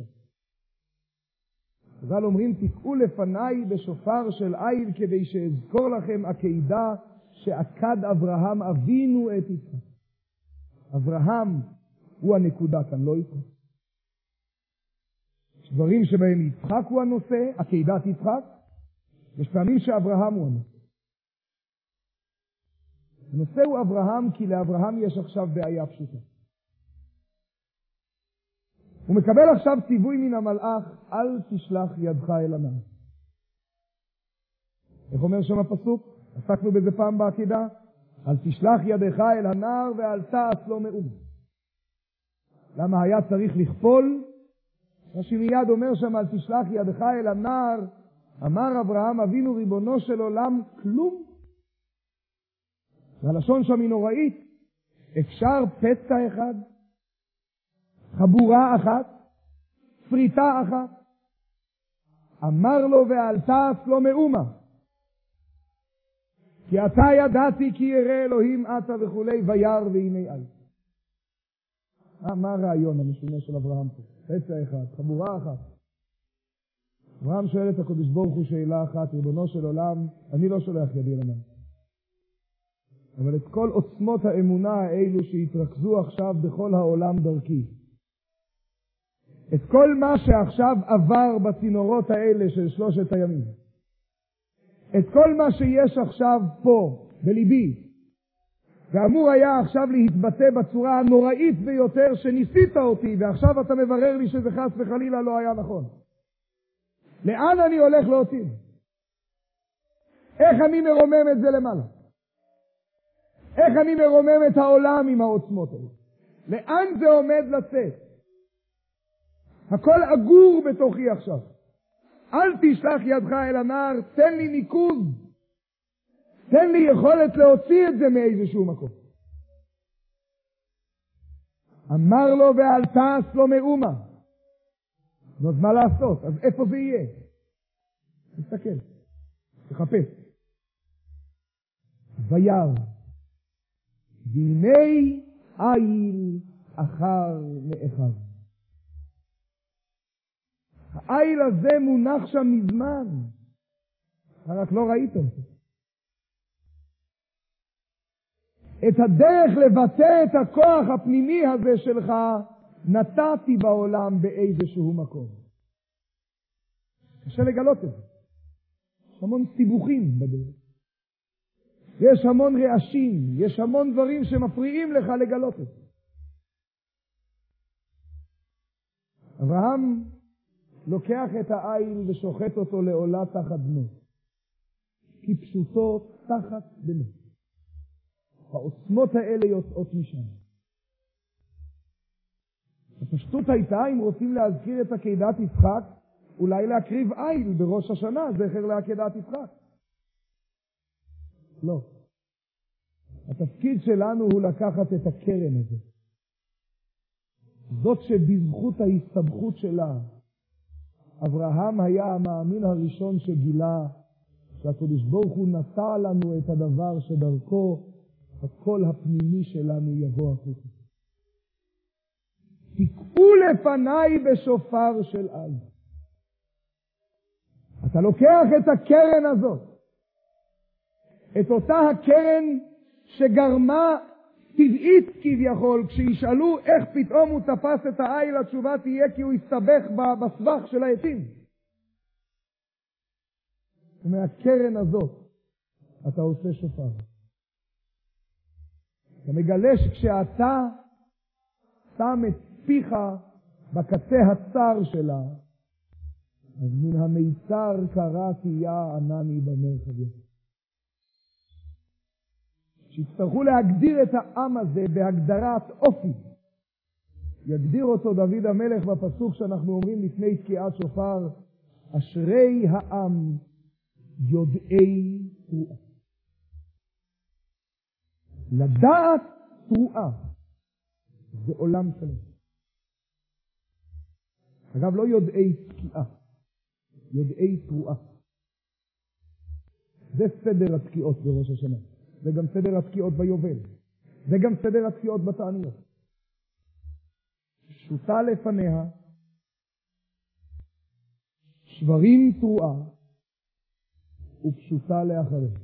A: חז"ל אומרים, תקעו לפניי בשופר של איל כדי שאזכור לכם עקדה שעקד אברהם אבינו את יצחק. אברהם הוא הנקודה כאן, לא יצחק. יש דברים שבהם יצחק הוא הנושא, עקדת יצחק, יש פעמים שאברהם הוא הנושא. הנושא הוא אברהם, כי לאברהם יש עכשיו בעיה פשוטה. הוא מקבל עכשיו ציווי מן המלאך, אל תשלח ידך אל הנער. איך אומר שם הפסוק? עסקנו בזה פעם בעקידה. אל תשלח ידך אל הנער ואל תעש לו מאום. למה היה צריך לכפול? מה שמיד אומר שם, אל תשלח ידך אל הנער, אמר אברהם אבינו ריבונו של עולם, כלום. והלשון שם היא נוראית. אפשר פצע אחד, חבורה אחת, פריטה אחת. אמר לו ואל תעש לו מאומה. כי אתה ידעתי כי ירא אלוהים אתה וכולי, וירא והנה איל. מה הרעיון המשונה של אברהם פה? פצע אחד, חבורה אחת. אברהם שואל את הקדוש ברוך הוא שאלה אחת, ריבונו של עולם, אני לא שולח ידי אל הנער. אבל את כל עוצמות האמונה האלו שהתרכזו עכשיו בכל העולם דרכי, את כל מה שעכשיו עבר בצינורות האלה של 3 הימים, את כל מה שיש עכשיו פה בליבי, ואמור היה עכשיו להתבטא בצורה הנוראית ביותר שניסית אותי, ועכשיו אתה מברר לי שזה חס וחלילה לא היה נכון. לאן אני הולך להוציא? איך אני מרומם את זה למעלה? איך אני מרומם את העולם עם העוצמות האלה? לאן זה עומד לצאת? הכל אגור בתוכי עכשיו. אל תשלח ידך אל הנער, תן לי ניקוז. תן לי יכולת להוציא את זה מאיזשהו מקום. אמר לו ואל תעש לו מאומה. אז מה לעשות? אז איפה זה יהיה? תסתכל, תחפש. וירא, והנה איל אחר מאחד. האיל הזה מונח שם מזמן, רק לא ראית אותו. את הדרך לבטא את הכוח הפנימי הזה שלך נתתי בעולם באיזשהו מקום. קשה לגלות את זה. יש המון סיבוכים בדרך. יש המון רעשים, יש המון דברים שמפריעים לך לגלות את זה. אברהם לוקח את העיל ושוחט אותו לעולה תחת בנו, כפשוטו תחת בנו. העוצמות האלה יוצאות משם. הפשטות הייתה, אם רוצים להזכיר את עקדת יצחק, אולי להקריב עיל בראש השנה, זכר לעקדת יצחק. לא. התפקיד שלנו הוא לקחת את הקרן הזה. זאת שבזכות ההסתבכות שלה, אברהם היה המאמין הראשון שגילה שהקדוש ברוך הוא נטע לנו את הדבר שדרכו הקול הפנימי שלנו יבוא החוצה. תקעו לפניי בשופר של עד. אתה לוקח את הקרן הזאת, את אותה הקרן שגרמה טבעית כביכול, כשישאלו איך פתאום הוא תפס את העיל, התשובה תהיה כי הוא הסתבך בסבך של העצים. ומהקרן הזאת אתה עושה שופר. אתה מגלה שכשאתה שם את פיך בקצה הצר שלה, אז מן המיצר קרא תהיה ענני במרחב. שיצטרכו להגדיר את העם הזה בהגדרת אופי. יגדיר אותו דוד המלך בפסוק שאנחנו אומרים לפני תקיעת שופר, אשרי העם יודעי תרועה. לדעת תרועה זה עולם שלם. אגב, לא יודעי תקיעה, יודעי תרועה. זה סדר התקיעות בראש השנה. זה גם סדר התקיעות ביובל. זה גם סדר התקיעות בתעניות. פשוטה לפניה, שברים תרועה, ופשוטה לאחריה.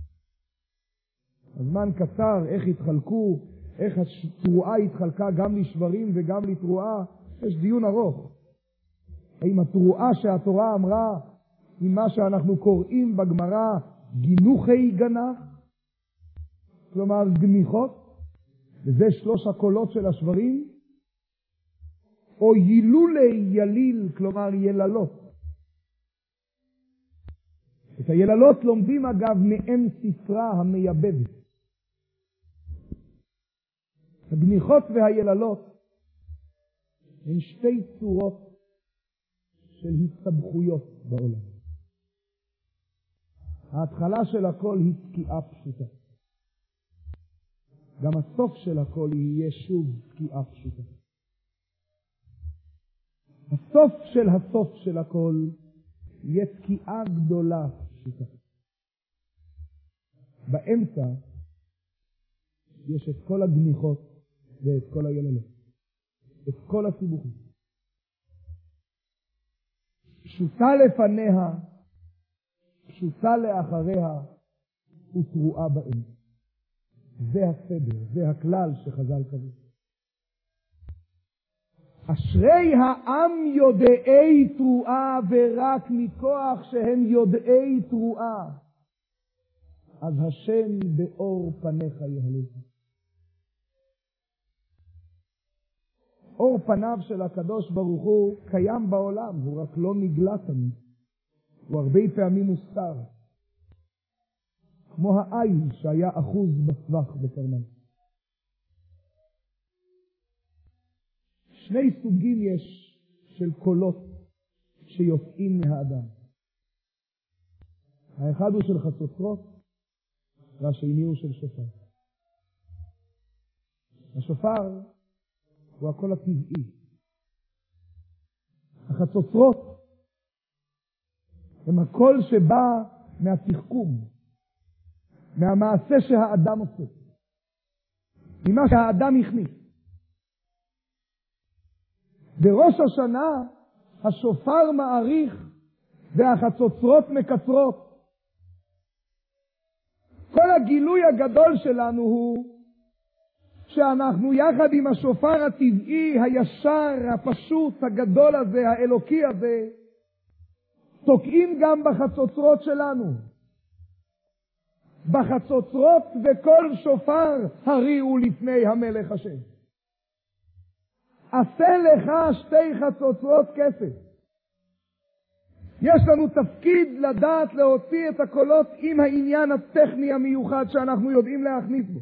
A: הזמן קצר, איך התחלקו, איך התרועה התחלקה גם לשברים וגם לתרועה, יש דיון ארוך. האם התרועה שהתורה אמרה, היא מה שאנחנו קוראים בגמרא, גינוחי גנח, כלומר גניחות, וזה 3 הקולות של השברים, או יילולי יליל, כלומר יללות. את היללות לומדים אגב מאם ספרה המייבבת. הגניחות והיללות הן 2 צורות של הסתבכויות בעולם. ההתחלה של הכל היא תקיעה פשוטה. גם הסוף של הכל יהיה שוב תקיעה פשוטה. הסוף של הכל יהיה תקיעה גדולה פשוטה. באמצע יש את כל הגניחות ואת כל היללות. את כל הסיבוכים. פשוטה לפניה, פשוטה לאחריה, ותרועה באמצע. זה הסדר, זה הכלל שחז"ל קבעו. אשרי העם יודעי תרועה, ורק מכוח שהם יודעי תרועה, אז השם באור פניך יהלך. אור פניו של הקדוש ברוך הוא קיים בעולם, הוא רק לא נגלה תמיד. הוא הרבה פעמים מוסתר. כמו העין שהיה אחוז בסבך בקרנן. שני סוגים יש של קולות שיוצאים מהאדם. האחד הוא של חצוצרות, והשני הוא של שופר. השופר הוא הקול הטבעי. החצוצרות הם הקול שבא מהתחכום, מהמעשה שהאדם עושה, ממה שהאדם הכניס. בראש השנה השופר מעריך והחצוצרות מקצרות. כל הגילוי הגדול שלנו הוא שאנחנו יחד עם השופר הטבעי, הישר, הפשוט, הגדול הזה, האלוקי הזה, תוקעים גם בחצוצרות שלנו. בחצוצרות וכל שופר הריעו לפני המלך השם. עשה לך שתי חצוצרות כסף. יש לנו תפקיד לדעת להוציא את הקולות עם העניין הטכני המיוחד שאנחנו יודעים להכניס בו.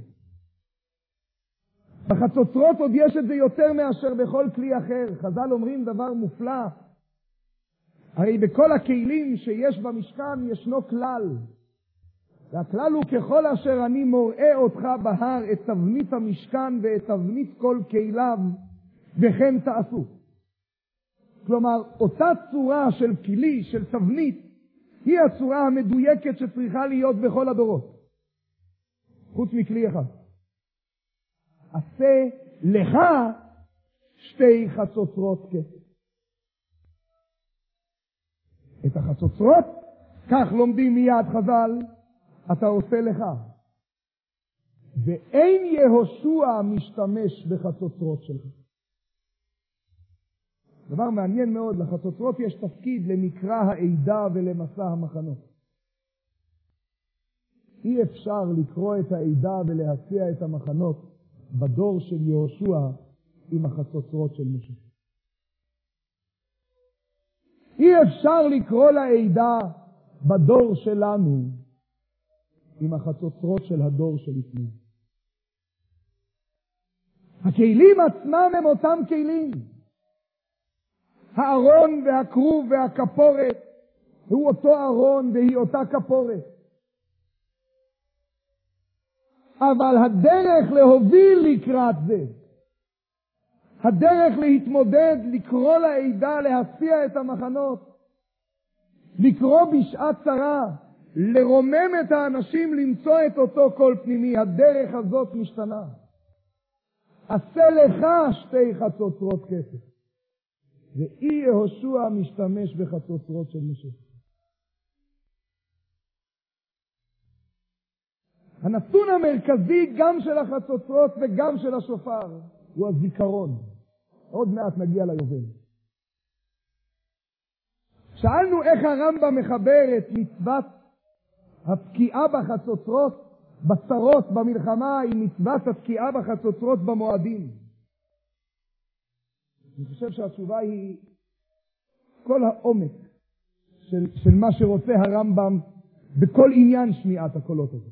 A: בחצוצרות עוד יש את זה יותר מאשר בכל כלי אחר. חז"ל אומרים דבר מופלא. הרי בכל הכלים שיש במשכן ישנו כלל. והכלל הוא ככל אשר אני מוראה אותך בהר את תבנית המשכן ואת תבנית כל כליו, וכן תעשו. כלומר, אותה צורה של כלי, של תבנית, היא הצורה המדויקת שצריכה להיות בכל הדורות. חוץ מכלי אחד. עשה לך שתי חצוצרות כסף. את החצוצרות, כך לומדים מיד חז"ל, אתה עושה לך. ואין יהושע משתמש בחצוצרות שלך. דבר מעניין מאוד, לחצוצרות יש תפקיד למקרא העדה ולמסע המחנות. אי אפשר לקרוא את העדה ולהציע את המחנות בדור של יהושע עם החצוצרות של משה. אי אפשר לקרוא לעדה בדור שלנו עם החצוצרות של הדור שלפני. הכלים עצמם הם אותם כלים. הארון והכרוב והכפורת הוא אותו ארון והיא אותה כפורת. אבל הדרך להוביל לקראת זה, הדרך להתמודד, לקרוא לעדה, להסיע את המחנות, לקרוא בשעת צרה, לרומם את האנשים, למצוא את אותו קול פנימי, הדרך הזאת משתנה. עשה לך שתי חצוצרות כסף. ואי יהושע משתמש בחצוצרות של משה. הנתון המרכזי גם של החצוצרות וגם של השופר הוא הזיכרון. עוד מעט נגיע ליובל. שאלנו איך הרמב"ם מחבר את מצוות התקיעה בחצוצרות בצרות במלחמה עם מצוות התקיעה בחצוצרות במועדים. אני חושב שהתשובה היא כל העומק של מה שרוצה הרמב"ם בכל עניין שמיעת הקולות הזה.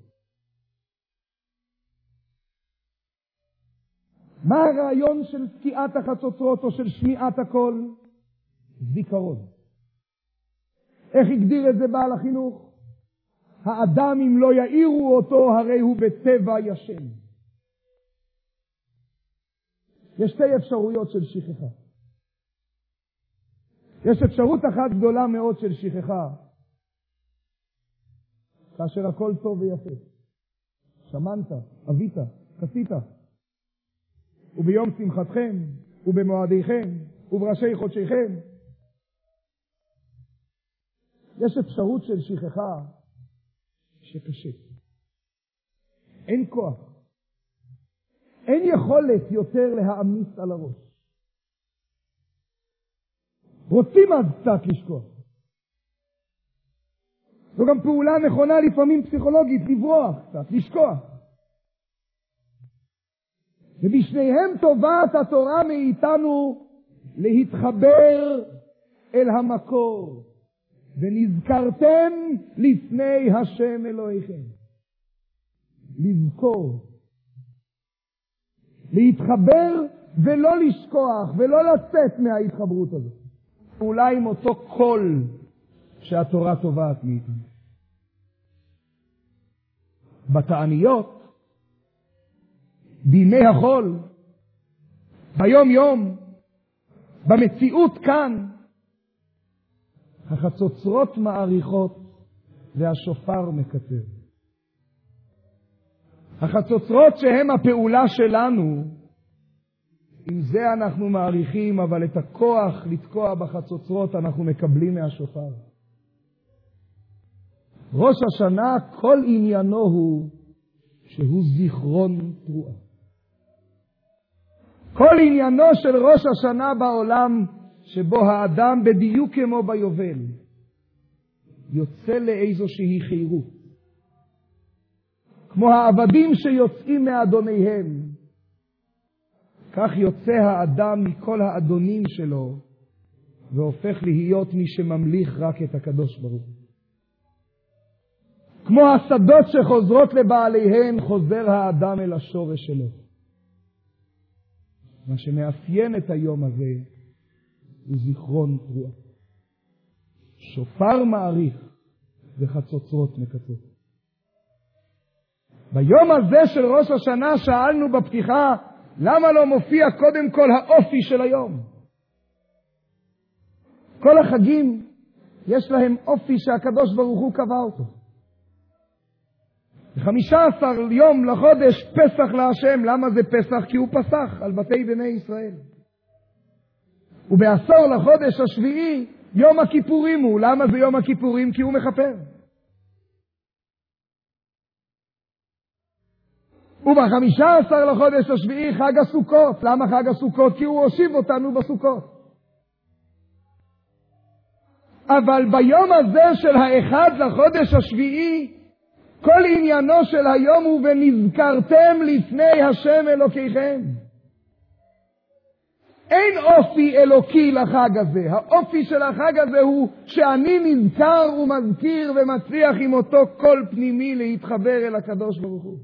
A: מה הרעיון של תקיעת החצוצרות או של שמיעת הקול? זיכרון. איך הגדיר את זה בעל החינוך? האדם אם לא יאירו אותו הרי הוא בטבע ישן. יש שתי אפשרויות של שכחה. יש אפשרות אחת גדולה מאוד של שכחה, כאשר הכל טוב ויפה. שמנת, אבית, כסית. וביום שמחתכם, ובמועדיכם, ובראשי חודשיכם. יש אפשרות של שכחה שקשה. אין כוח. אין יכולת יותר להעמיס על הראש. רוצים אז קצת לשכוח. זו גם פעולה נכונה לפעמים פסיכולוגית, לברוח קצת, לשכוח. ובשניהם טובת התורה מאיתנו להתחבר אל המקור. ונזכרתם לפני השם אלוהיכם. לזכור. להתחבר ולא לשכוח ולא לצאת מההתחברות הזאת. אולי עם אותו קול שהתורה טובעת מאיתנו. בתעניות, בימי החול, ביום יום, במציאות כאן, החצוצרות מעריכות והשופר מקצר. החצוצרות שהם הפעולה שלנו, עם זה אנחנו מעריכים, אבל את הכוח לתקוע בחצוצרות אנחנו מקבלים מהשופר. ראש השנה כל עניינו הוא שהוא זיכרון תרועה. כל עניינו של ראש השנה בעולם שבו האדם בדיוק כמו ביובל יוצא לאיזושהי חירות. כמו העבדים שיוצאים מאדוניהם, כך יוצא האדם מכל האדונים שלו והופך להיות מי שממליך רק את הקדוש ברוך הוא. כמו השדות שחוזרות לבעליהן, חוזר האדם אל השורש שלו. מה שמאפיין את היום הזה הוא זיכרון תרועה. שופר מעריך וחצוצרות מקצות. ביום הזה של ראש השנה שאלנו בפתיחה, למה לא מופיע קודם כל האופי של היום? כל החגים יש להם אופי שהקדוש ברוך הוא קבע אותו. 15 יום לחודש פסח להשם. למה זה פסח? כי הוא פסח על בתי בני ישראל. ובעשור לחודש השביעי יום הכיפורים הוא. למה זה יום הכיפורים? כי הוא מכפר. וב-15 לחודש השביעי חג הסוכות. למה חג הסוכות? כי הוא הושיב אותנו בסוכות. אבל ביום הזה של האחד לחודש השביעי, כל עניינו של היום הוא ונזכרתם לפני השם אלוקיכם. אין אופי אלוקי לחג הזה. האופי של החג הזה הוא שאני נזכר ומזכיר ומצליח עם אותו קול פנימי להתחבר אל הקדוש ברוך הוא.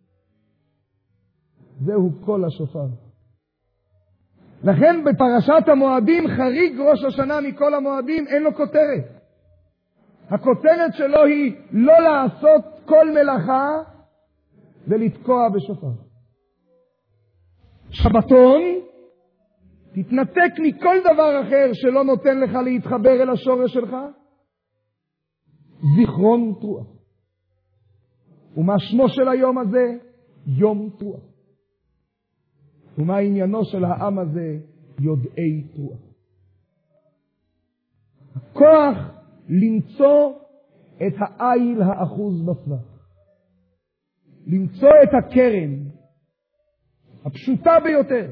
A: זהו קול השופר. לכן בפרשת המועדים חריג ראש השנה מכל המועדים, אין לו כותרת. הכותרת שלו היא לא לעשות כל מלאכה ולתקוע בשופר. שבתון, תתנתק מכל דבר אחר שלא נותן לך להתחבר אל השורש שלך. זיכרון תרועה. ומה שמו של היום הזה? יום תרועה. ומה עניינו של העם הזה? יודעי תרועה. הכוח למצוא את העיל האחוז בסבך. למצוא את הקרן הפשוטה ביותר.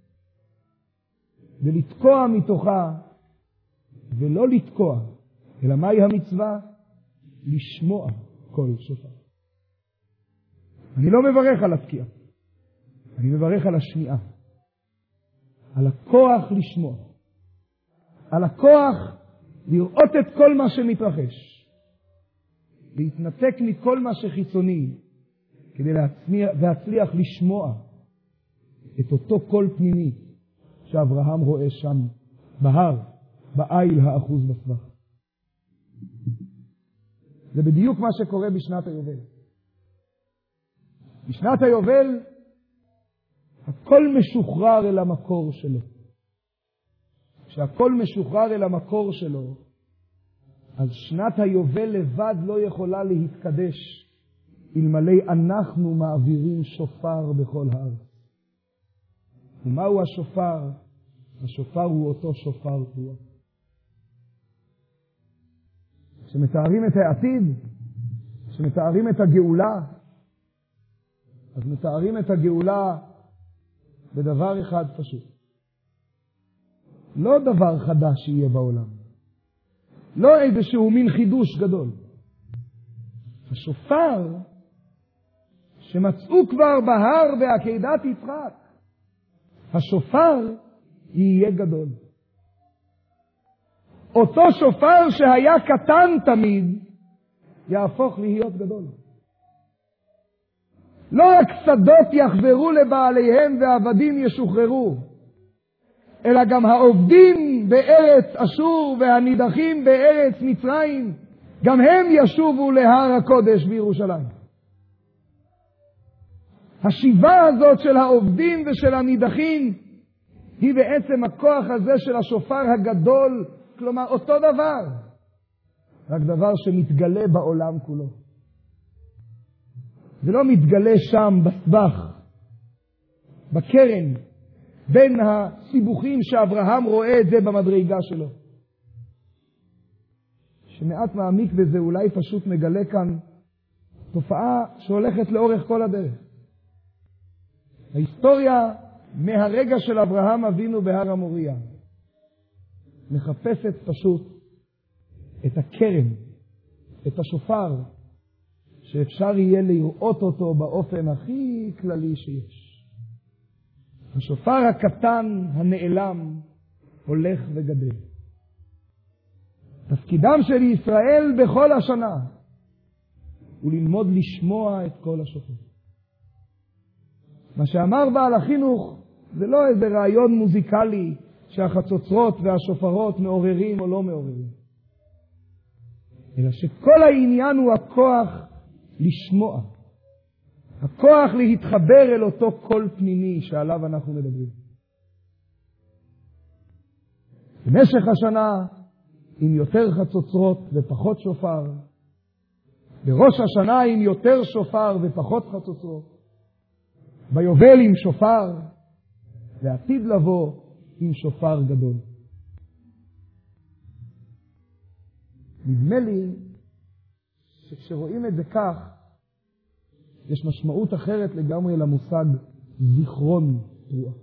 A: ולתקוע מתוכה, ולא לתקוע, אלא מהי המצווה? לשמוע כל שופר. אני לא מברך על התקיעה. אני מברך על השמיעה. על הכוח לשמוע. על הכוח לראות את כל מה שמתרחש. להתנתק מכל מה שחיצוני, כדי להצליח לשמוע את אותו קול פנימי שאברהם רואה שם בהר, בעיל האחוז בסבך. זה בדיוק מה שקורה בשנת היובל. בשנת היובל הכל משוחרר אל המקור שלו. כשהכל משוחרר אל המקור שלו, אז שנת היובל לבד לא יכולה להתקדש אלמלא אנחנו מעבירים שופר בכל הארץ. ומהו השופר? השופר הוא אותו שופר תרועה. כשמתארים את העתיד, כשמתארים את הגאולה, אז מתארים את הגאולה בדבר אחד פשוט. לא דבר חדש שיהיה בעולם. לא איזשהו מין חידוש גדול. השופר שמצאו כבר בהר בעקדת יצחק, השופר יהיה גדול. אותו שופר שהיה קטן תמיד, יהפוך להיות גדול. לא רק שדות יחזרו לבעליהם ועבדים ישוחררו, אלא גם העובדים בארץ אשור והנידחים בארץ מצרים, גם הם ישובו להר הקודש בירושלים. השיבה הזאת של העובדים ושל הנידחים היא בעצם הכוח הזה של השופר הגדול, כלומר אותו דבר, רק דבר שמתגלה בעולם כולו. זה לא מתגלה שם בסבך, בקרן, בין הסיבוכים שאברהם רואה את זה במדרגה שלו. שמעט מעמיק בזה אולי פשוט מגלה כאן תופעה שהולכת לאורך כל הדרך. ההיסטוריה מהרגע של אברהם אבינו בהר המוריה מחפשת פשוט את הקרן, את השופר, שאפשר יהיה לראות אותו באופן הכי כללי שיש. השופר הקטן הנעלם הולך וגדל. תפקידם של ישראל בכל השנה הוא ללמוד לשמוע את כל השופר. מה שאמר בעל החינוך זה לא איזה רעיון מוזיקלי שהחצוצרות והשופרות מעוררים או לא מעוררים, אלא שכל העניין הוא הכוח לשמוע, הכוח להתחבר אל אותו קול פנימי שעליו אנחנו מדברים. במשך השנה עם יותר חצוצרות ופחות שופר, בראש השנה עם יותר שופר ופחות חצוצרות, ביובל עם שופר, ועתיד לבוא עם שופר גדול. נדמה לי שכשרואים את זה כך, יש משמעות אחרת לגמרי למושג זיכרון תרועה.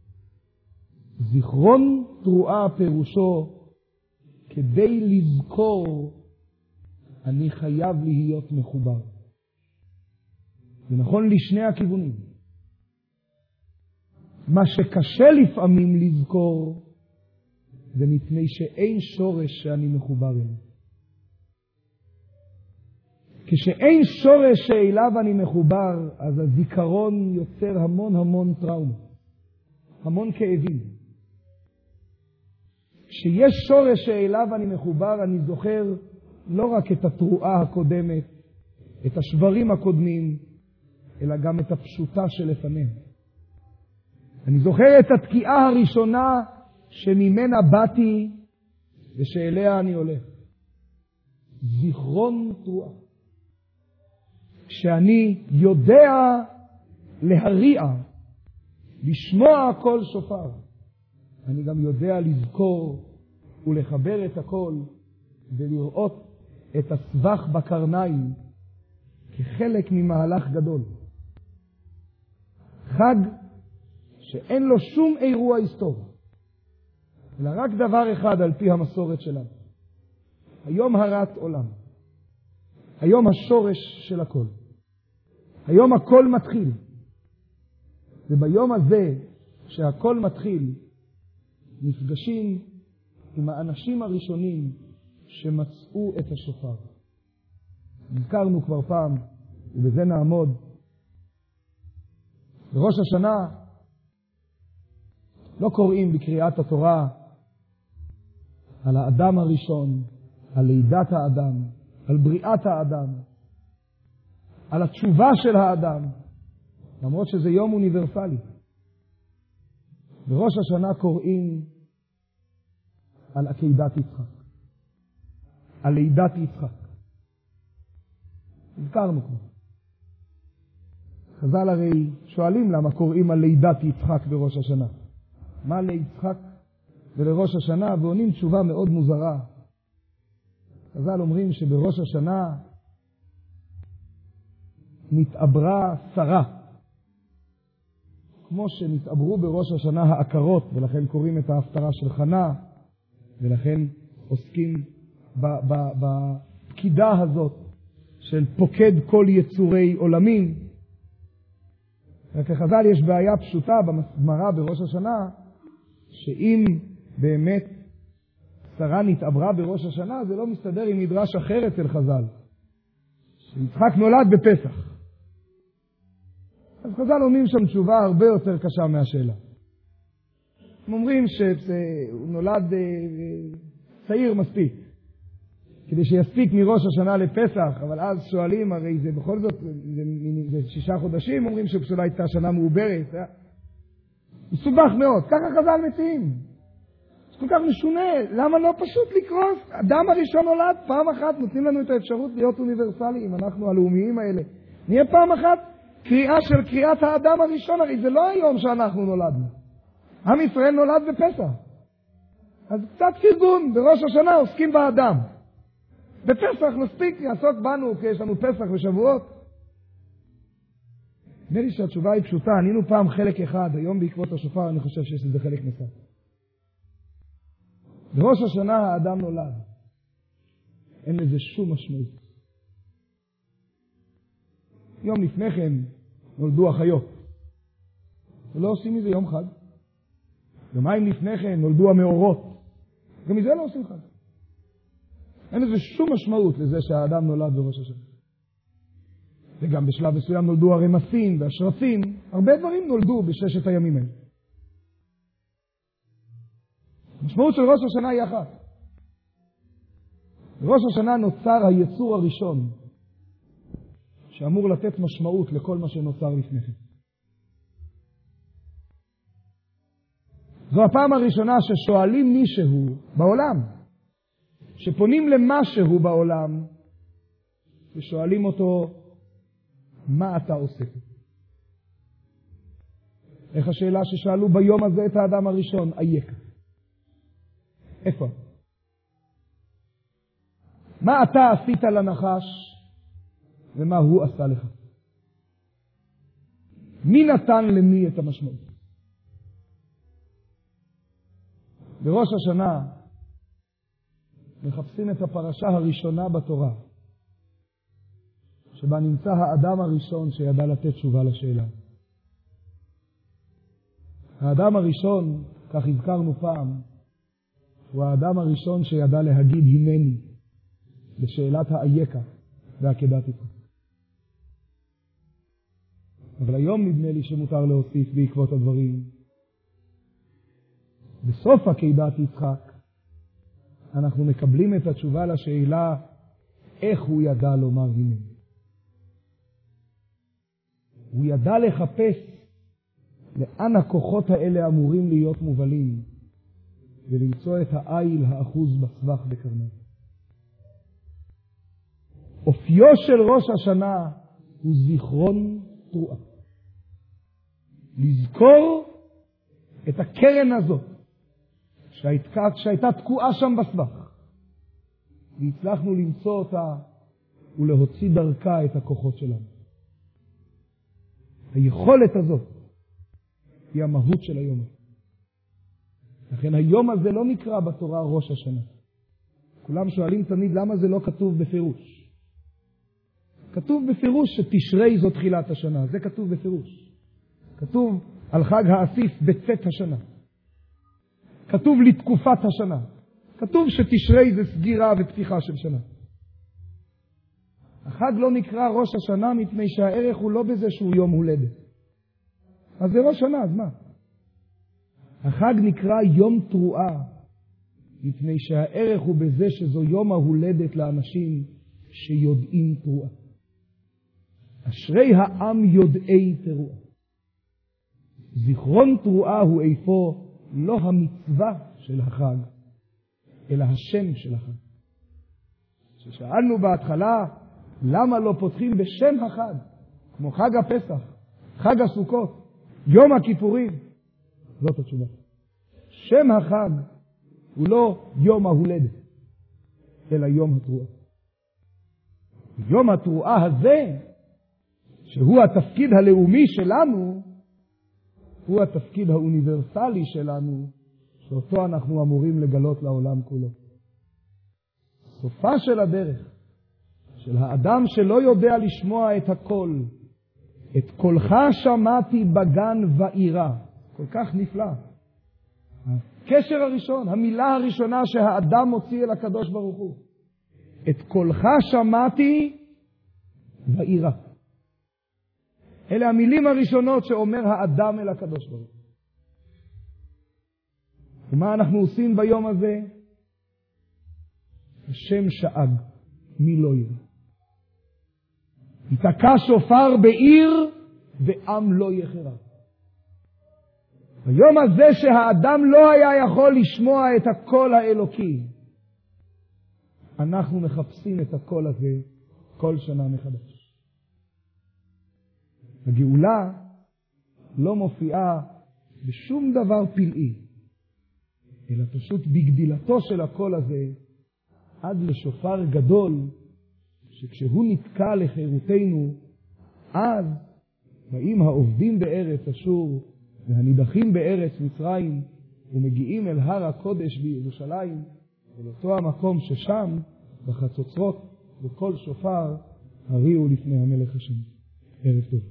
A: זיכרון תרועה פירושו כדי לזכור אני חייב להיות מחובר. זה נכון לשני הכיוונים. מה שקשה לפעמים לזכור זה מפני שאין שורש שאני מחובר אליו. כשאין שורש שאליו אני מחובר, אז הזיכרון יוצר המון טראומה, המון כאבים. כשיש שורש שאליו אני מחובר, אני זוכר לא רק את התרועה הקודמת, את השברים הקודמים, אלא גם את הפשוטה שלפניה. אני זוכר את התקיעה הראשונה שממנה באתי ושאליה אני הולך. זיכרון תרועה. כשאני יודע להריע, לשמוע כל שופר, אני גם יודע לזכור ולחבר את הכל ולראות את הסבך בקרניים כחלק ממהלך גדול. חג שאין לו שום אירוע היסטורי, אלא רק דבר אחד על פי המסורת שלנו. היום הרת עולם. היום השורש של הכל. היום הכל מתחיל. וביום הזה שהכל מתחיל, נפגשים עם האנשים הראשונים שמצאו את השופר. נזכרנו כבר פעם, ובזה נעמוד. בראש השנה לא קוראים בקריאת התורה על האדם הראשון, על לידת האדם, על בריאת האדם, על התשובה של האדם, למרות שזה יום אוניברסלי. בראש השנה קוראים על עקדת יצחק, על לידת יצחק. הזכרנו כבר. חז"ל הרי שואלים למה קוראים על לידת יצחק בראש השנה. מה ליצחק ולראש השנה? ועונים תשובה מאוד מוזרה. חז"ל אומרים שבראש השנה נתעברה שרה, כמו שנתעברו בראש השנה העקרות, ולכן קוראים את ההפטרה של חנה, ולכן עוסקים בפקידה הזאת של פוקד כל יצורי עולמים. רק לחז"ל יש בעיה פשוטה במגמרא בראש השנה, שאם באמת שרה נתעברה בראש השנה, זה לא מסתדר עם מדרש אחר אצל חז"ל, שיצחק נולד בפסח. אז חז"ל אומרים שם תשובה הרבה יותר קשה מהשאלה. הם אומרים שהוא נולד צעיר מספיק, כדי שיספיק מראש השנה לפסח, אבל אז שואלים, הרי זה בכל זאת, זה 6 חודשים, אומרים שפסולה הייתה שנה מעוברת. מסובך מאוד, ככה חז"ל מציעים. זה כל כך משונה, למה לא פשוט לקרוס? אדם הראשון נולד, פעם אחת נותנים לנו את האפשרות להיות אוניברסליים, אנחנו הלאומיים האלה. נהיה פעם אחת קריאה של קריאת האדם הראשון, הרי זה לא היום שאנחנו נולדנו. עם ישראל נולד בפסח. אז קצת פרגון, בראש השנה עוסקים באדם. בפסח נספיק לעסוק בנו, כי יש לנו פסח ושבועות. נראה לי שהתשובה היא פשוטה, ענינו פעם חלק אחד, היום בעקבות השופר אני חושב שיש לזה חלק נוסף. בראש השנה האדם נולד. אין לזה שום משמעות. יום לפני כן נולדו החיות. ולא עושים מזה יום חג. יומיים לפני כן נולדו המאורות. גם מזה לא עושים חג. אין לזה שום משמעות לזה שהאדם נולד בראש השנה. וגם בשלב מסוים נולדו הרמסים והשרפים. הרבה דברים נולדו בששת הימים האלה. המשמעות של ראש השנה היא אחת. בראש השנה נוצר היצור הראשון, שאמור לתת משמעות לכל מה שנוצר לפני כן. זו הפעם הראשונה ששואלים מישהו בעולם, שפונים למשהו בעולם, ושואלים אותו, מה אתה עושה? איך השאלה ששאלו ביום הזה את האדם הראשון, אייק. איפה? מה אתה עשית לנחש, ומה הוא עשה לך? מי נתן למי את המשמעות? בראש השנה מחפשים את הפרשה הראשונה בתורה, שבה נמצא האדם הראשון שידע לתת תשובה לשאלה. האדם הראשון, כך הזכרנו פעם, הוא האדם הראשון שידע להגיד הנני בשאלת האייקה והעקדת איתו. אבל היום נדמה לי שמותר להוסיף בעקבות הדברים. בסוף עקדת יצחק אנחנו מקבלים את התשובה לשאלה איך הוא ידע לומר הנני. הוא ידע לחפש לאן הכוחות האלה אמורים להיות מובלים, ולמצוא את העיל האחוז בסבך בקרנו. אופיו של ראש השנה הוא זיכרון תרועה. לזכור את הקרן הזאת שהייתה תקועה שם בסבך, והצלחנו למצוא אותה ולהוציא דרכה את הכוחות שלנו. היכולת הזאת היא המהות של היום הזה. לכן היום הזה לא נקרא בתורה ראש השנה. כולם שואלים תמיד למה זה לא כתוב בפירוש. כתוב בפירוש שתשרי זו תחילת השנה. זה כתוב בפירוש. כתוב על חג האסיף בצאת השנה. כתוב לתקופת השנה. כתוב שתשרי זה סגירה ופתיחה של שנה. החג לא נקרא ראש השנה מפני שהערך הוא לא בזה שהוא יום הולדת. אז זה ראש שנה, אז מה? החג נקרא יום תרועה מפני שהערך הוא בזה שזו יום ההולדת לאנשים שיודעים תרועה. אשרי העם יודעי תרועה. זיכרון תרועה הוא איפה לא המצווה של החג, אלא השם של החג. ששאלנו בהתחלה, למה לא פותחים בשם החג, כמו חג הפסח, חג הסוכות, יום הכיפורים? זאת התשובה. שם החג הוא לא יום ההולדת, אלא יום התרועה. יום התרועה הזה, שהוא התפקיד הלאומי שלנו, הוא התפקיד האוניברסלי שלנו, שאותו אנחנו אמורים לגלות לעולם כולו. סופה של הדרך, של האדם שלא יודע לשמוע את הקול, את קולך שמעתי בגן ואירה, כל כך נפלא. הקשר הראשון, המילה הראשונה שהאדם מוציא אל הקדוש ברוך הוא. את קולך שמעתי ואירה. אלה המילים הראשונות שאומר האדם אל הקדוש ברוך הוא. ומה אנחנו עושים ביום הזה? השם שאג, מי לא יראה. יתקע שופר בעיר ועם לא יחרב. ביום הזה שהאדם לא היה יכול לשמוע את הקול האלוקי, אנחנו מחפשים את הקול הזה כל שנה מחדש. הגאולה לא מופיעה בשום דבר פלאי, אלא פשוט בגדילתו של הקול הזה עד לשופר גדול, שכשהוא נתקע לחירותנו, אז באים העובדים בארץ אשור והנידחים בארץ מצרים ומגיעים אל הר הקודש בירושלים, אל אותו המקום ששם בחצוצרות בכל שופר הריעו לפני המלך השם. ערב טוב.